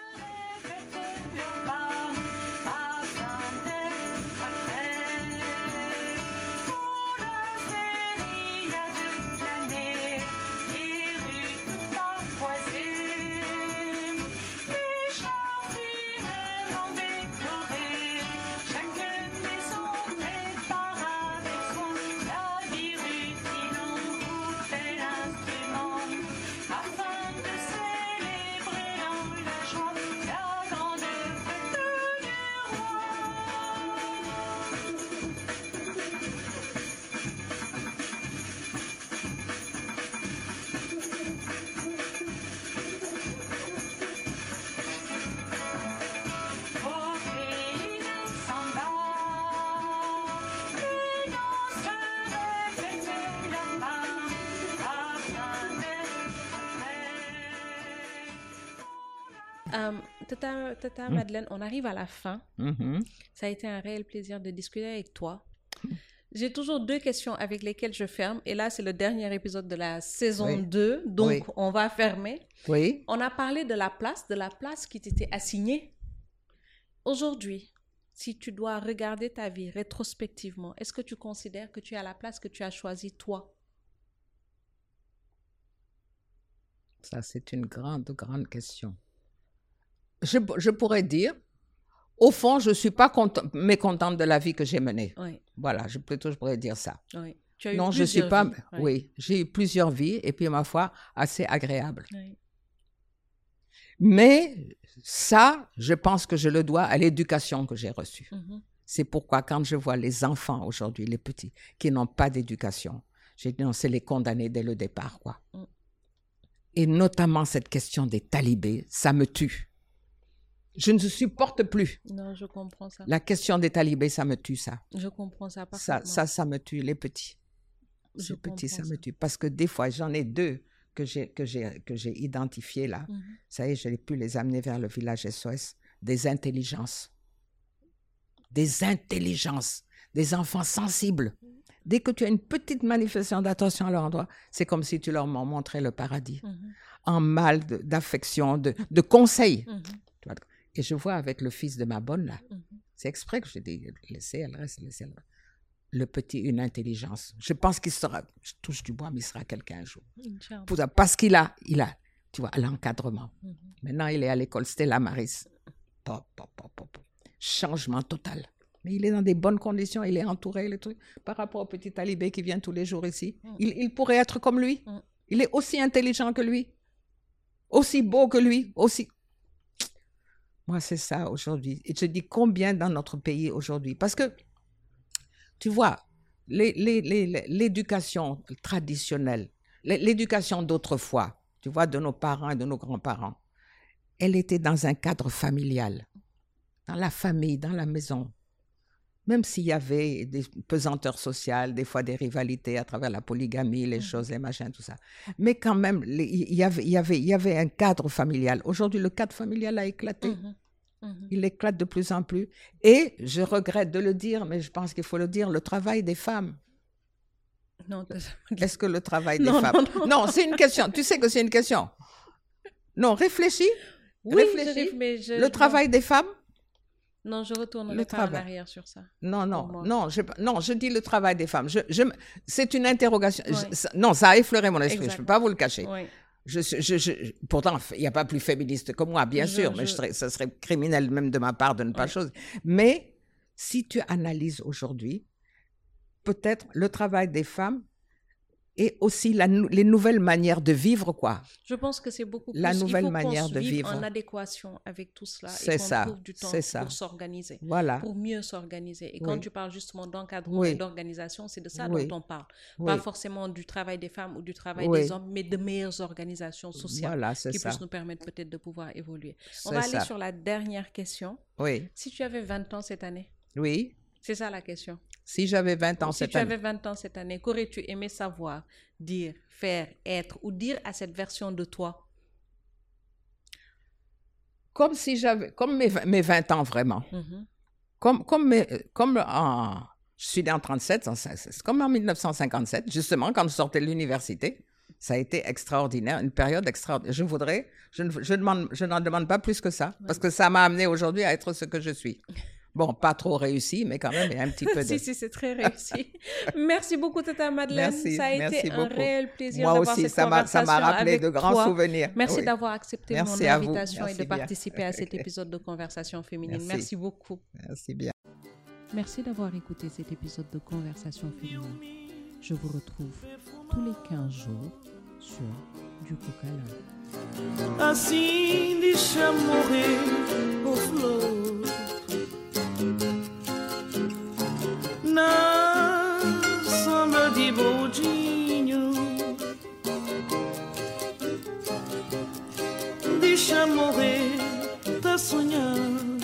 Tata Madeleine, on arrive à la fin. Ça a été un réel plaisir de discuter avec toi. J'ai toujours 2 questions avec lesquelles je ferme. Et là, c'est le dernier épisode de la saison 2. Donc, on va fermer. On a parlé de la place qui t'était assignée. Aujourd'hui, si tu dois regarder ta vie rétrospectivement, est-ce que tu considères que tu es à la place que tu as choisie, toi? Ça, c'est une grande question. Je pourrais dire, au fond, je ne suis pas mécontente de la vie que j'ai menée. Voilà, je pourrais dire ça. Tu as eu non, je suis pas. Oui, j'ai eu plusieurs vies et puis, ma foi, assez agréables. Mais ça, je pense que je le dois à l'éducation que j'ai reçue. C'est pourquoi, quand je vois les enfants aujourd'hui, les petits, qui n'ont pas d'éducation, j'ai dit non, c'est les condamner dès le départ, quoi. Et notamment cette question des talibés, ça me tue. Je ne supporte plus. Non, je comprends ça. La question des talibés, ça me tue, ça. Je comprends ça parfaitement. Ça me tue, les petits. Ce Je petit, ça comprends me tue. Parce que des fois, j'en ai deux que j'ai identifiés là. Ça y est, je n'ai pu les amener vers le village SOS. Des intelligences. Des intelligences. Des enfants sensibles. Dès que tu as une petite manifestation d'attention à leur endroit, c'est comme si tu leur montrais le paradis. En mal d'affection, de conseils. Tu vois. Et je vois avec le fils de ma bonne là, c'est exprès que je dis, laissez, elle reste, laissez, elle reste. Le petit, une intelligence. Je pense qu'il sera, je touche du bois, mais il sera quelqu'un un jour. Parce qu'il a, tu vois, l'encadrement. Maintenant, il est à l'école Stella Maris. Changement total. Mais il est dans des bonnes conditions, il est entouré, les trucs. Par rapport au petit talibé qui vient tous les jours ici, il pourrait être comme lui. Il est aussi intelligent que lui, aussi beau que lui, aussi... Moi, c'est ça aujourd'hui. Et je dis combien dans notre pays aujourd'hui. Parce que, tu vois, l'éducation traditionnelle, l'éducation d'autrefois, tu vois, de nos parents et de nos grands-parents, elle était dans un cadre familial, dans la famille, dans la maison. Même s'il y avait des pesanteurs sociales, des fois des rivalités à travers la polygamie, les choses, les machins, tout ça. Mais quand même, il y avait un cadre familial. Aujourd'hui, le cadre familial a éclaté. Il éclate de plus en plus. Et je regrette de le dire, mais je pense qu'il faut le dire, le travail des femmes. Non, est-ce que le travail des femmes... Non, c'est une question. Tu sais que c'est une question. Non, réfléchis. Oui, réfléchis. Le travail des femmes. Non, je retournerai pas en arrière sur ça. Non, je dis le travail des femmes. C'est une interrogation. Non, ça a effleuré mon esprit, je ne peux pas vous le cacher. Oui. Pourtant, il n'y a pas plus féministe que moi, bien sûr, mais ça serait criminel même de ma part de ne pas choisir. Mais si tu analyses aujourd'hui, peut-être le travail des femmes et aussi les nouvelles manières de vivre, quoi. Je pense que c'est beaucoup plus... La nouvelle manière de vivre. En adéquation avec tout cela et qu'on trouve du temps pour s'organiser, pour mieux s'organiser. Et quand tu parles justement d'encadrement et d'organisation, c'est de ça dont on parle. Pas forcément du travail des femmes ou du travail des hommes, mais de meilleures organisations sociales qui puissent nous permettre peut-être de pouvoir évoluer. On va aller sur la dernière question. Oui. Si tu avais 20 ans cette année. Oui. C'est ça la question. Si j'avais 20 ans cette année. Si tu avais 20 ans cette année, qu'aurais-tu aimé savoir, dire, faire, être ou dire à cette version de toi? Comme mes 20 ans vraiment. Je suis née en 37, comme en 1957, justement, quand je sortais de l'université. Ça a été extraordinaire, une période extraordinaire. Je n'en demande pas plus que ça, parce que ça m'a amené aujourd'hui à être ce que je suis. Bon, pas trop réussi, mais quand même, il y a un petit peu de... Si, c'est très réussi. Merci beaucoup, Tata Madeleine. Ça a été un réel plaisir d'avoir cette conversation avec toi. Moi aussi, ça m'a rappelé de grands souvenirs. Merci d'avoir accepté mon invitation et de participer à cet épisode de Conversation féminine. Merci beaucoup. Merci bien. Merci d'avoir écouté cet épisode de Conversation féminine. Je vous retrouve tous les 15 jours sur Du Coca. Assim deixa morrer o flor na sombra de boldinho, deixa morrer, tá sonhando.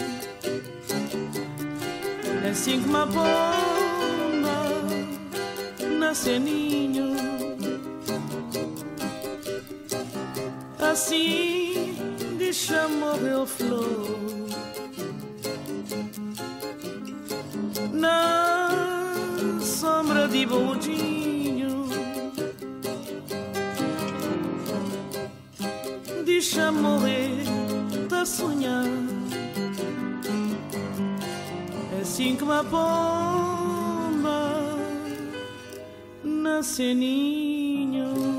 É assim que uma pomba nasce ninho, assim deixa morrer o flor na sombra de boldinho, deixa morrer, tá sonhando. É assim que uma pomba nasce ninho.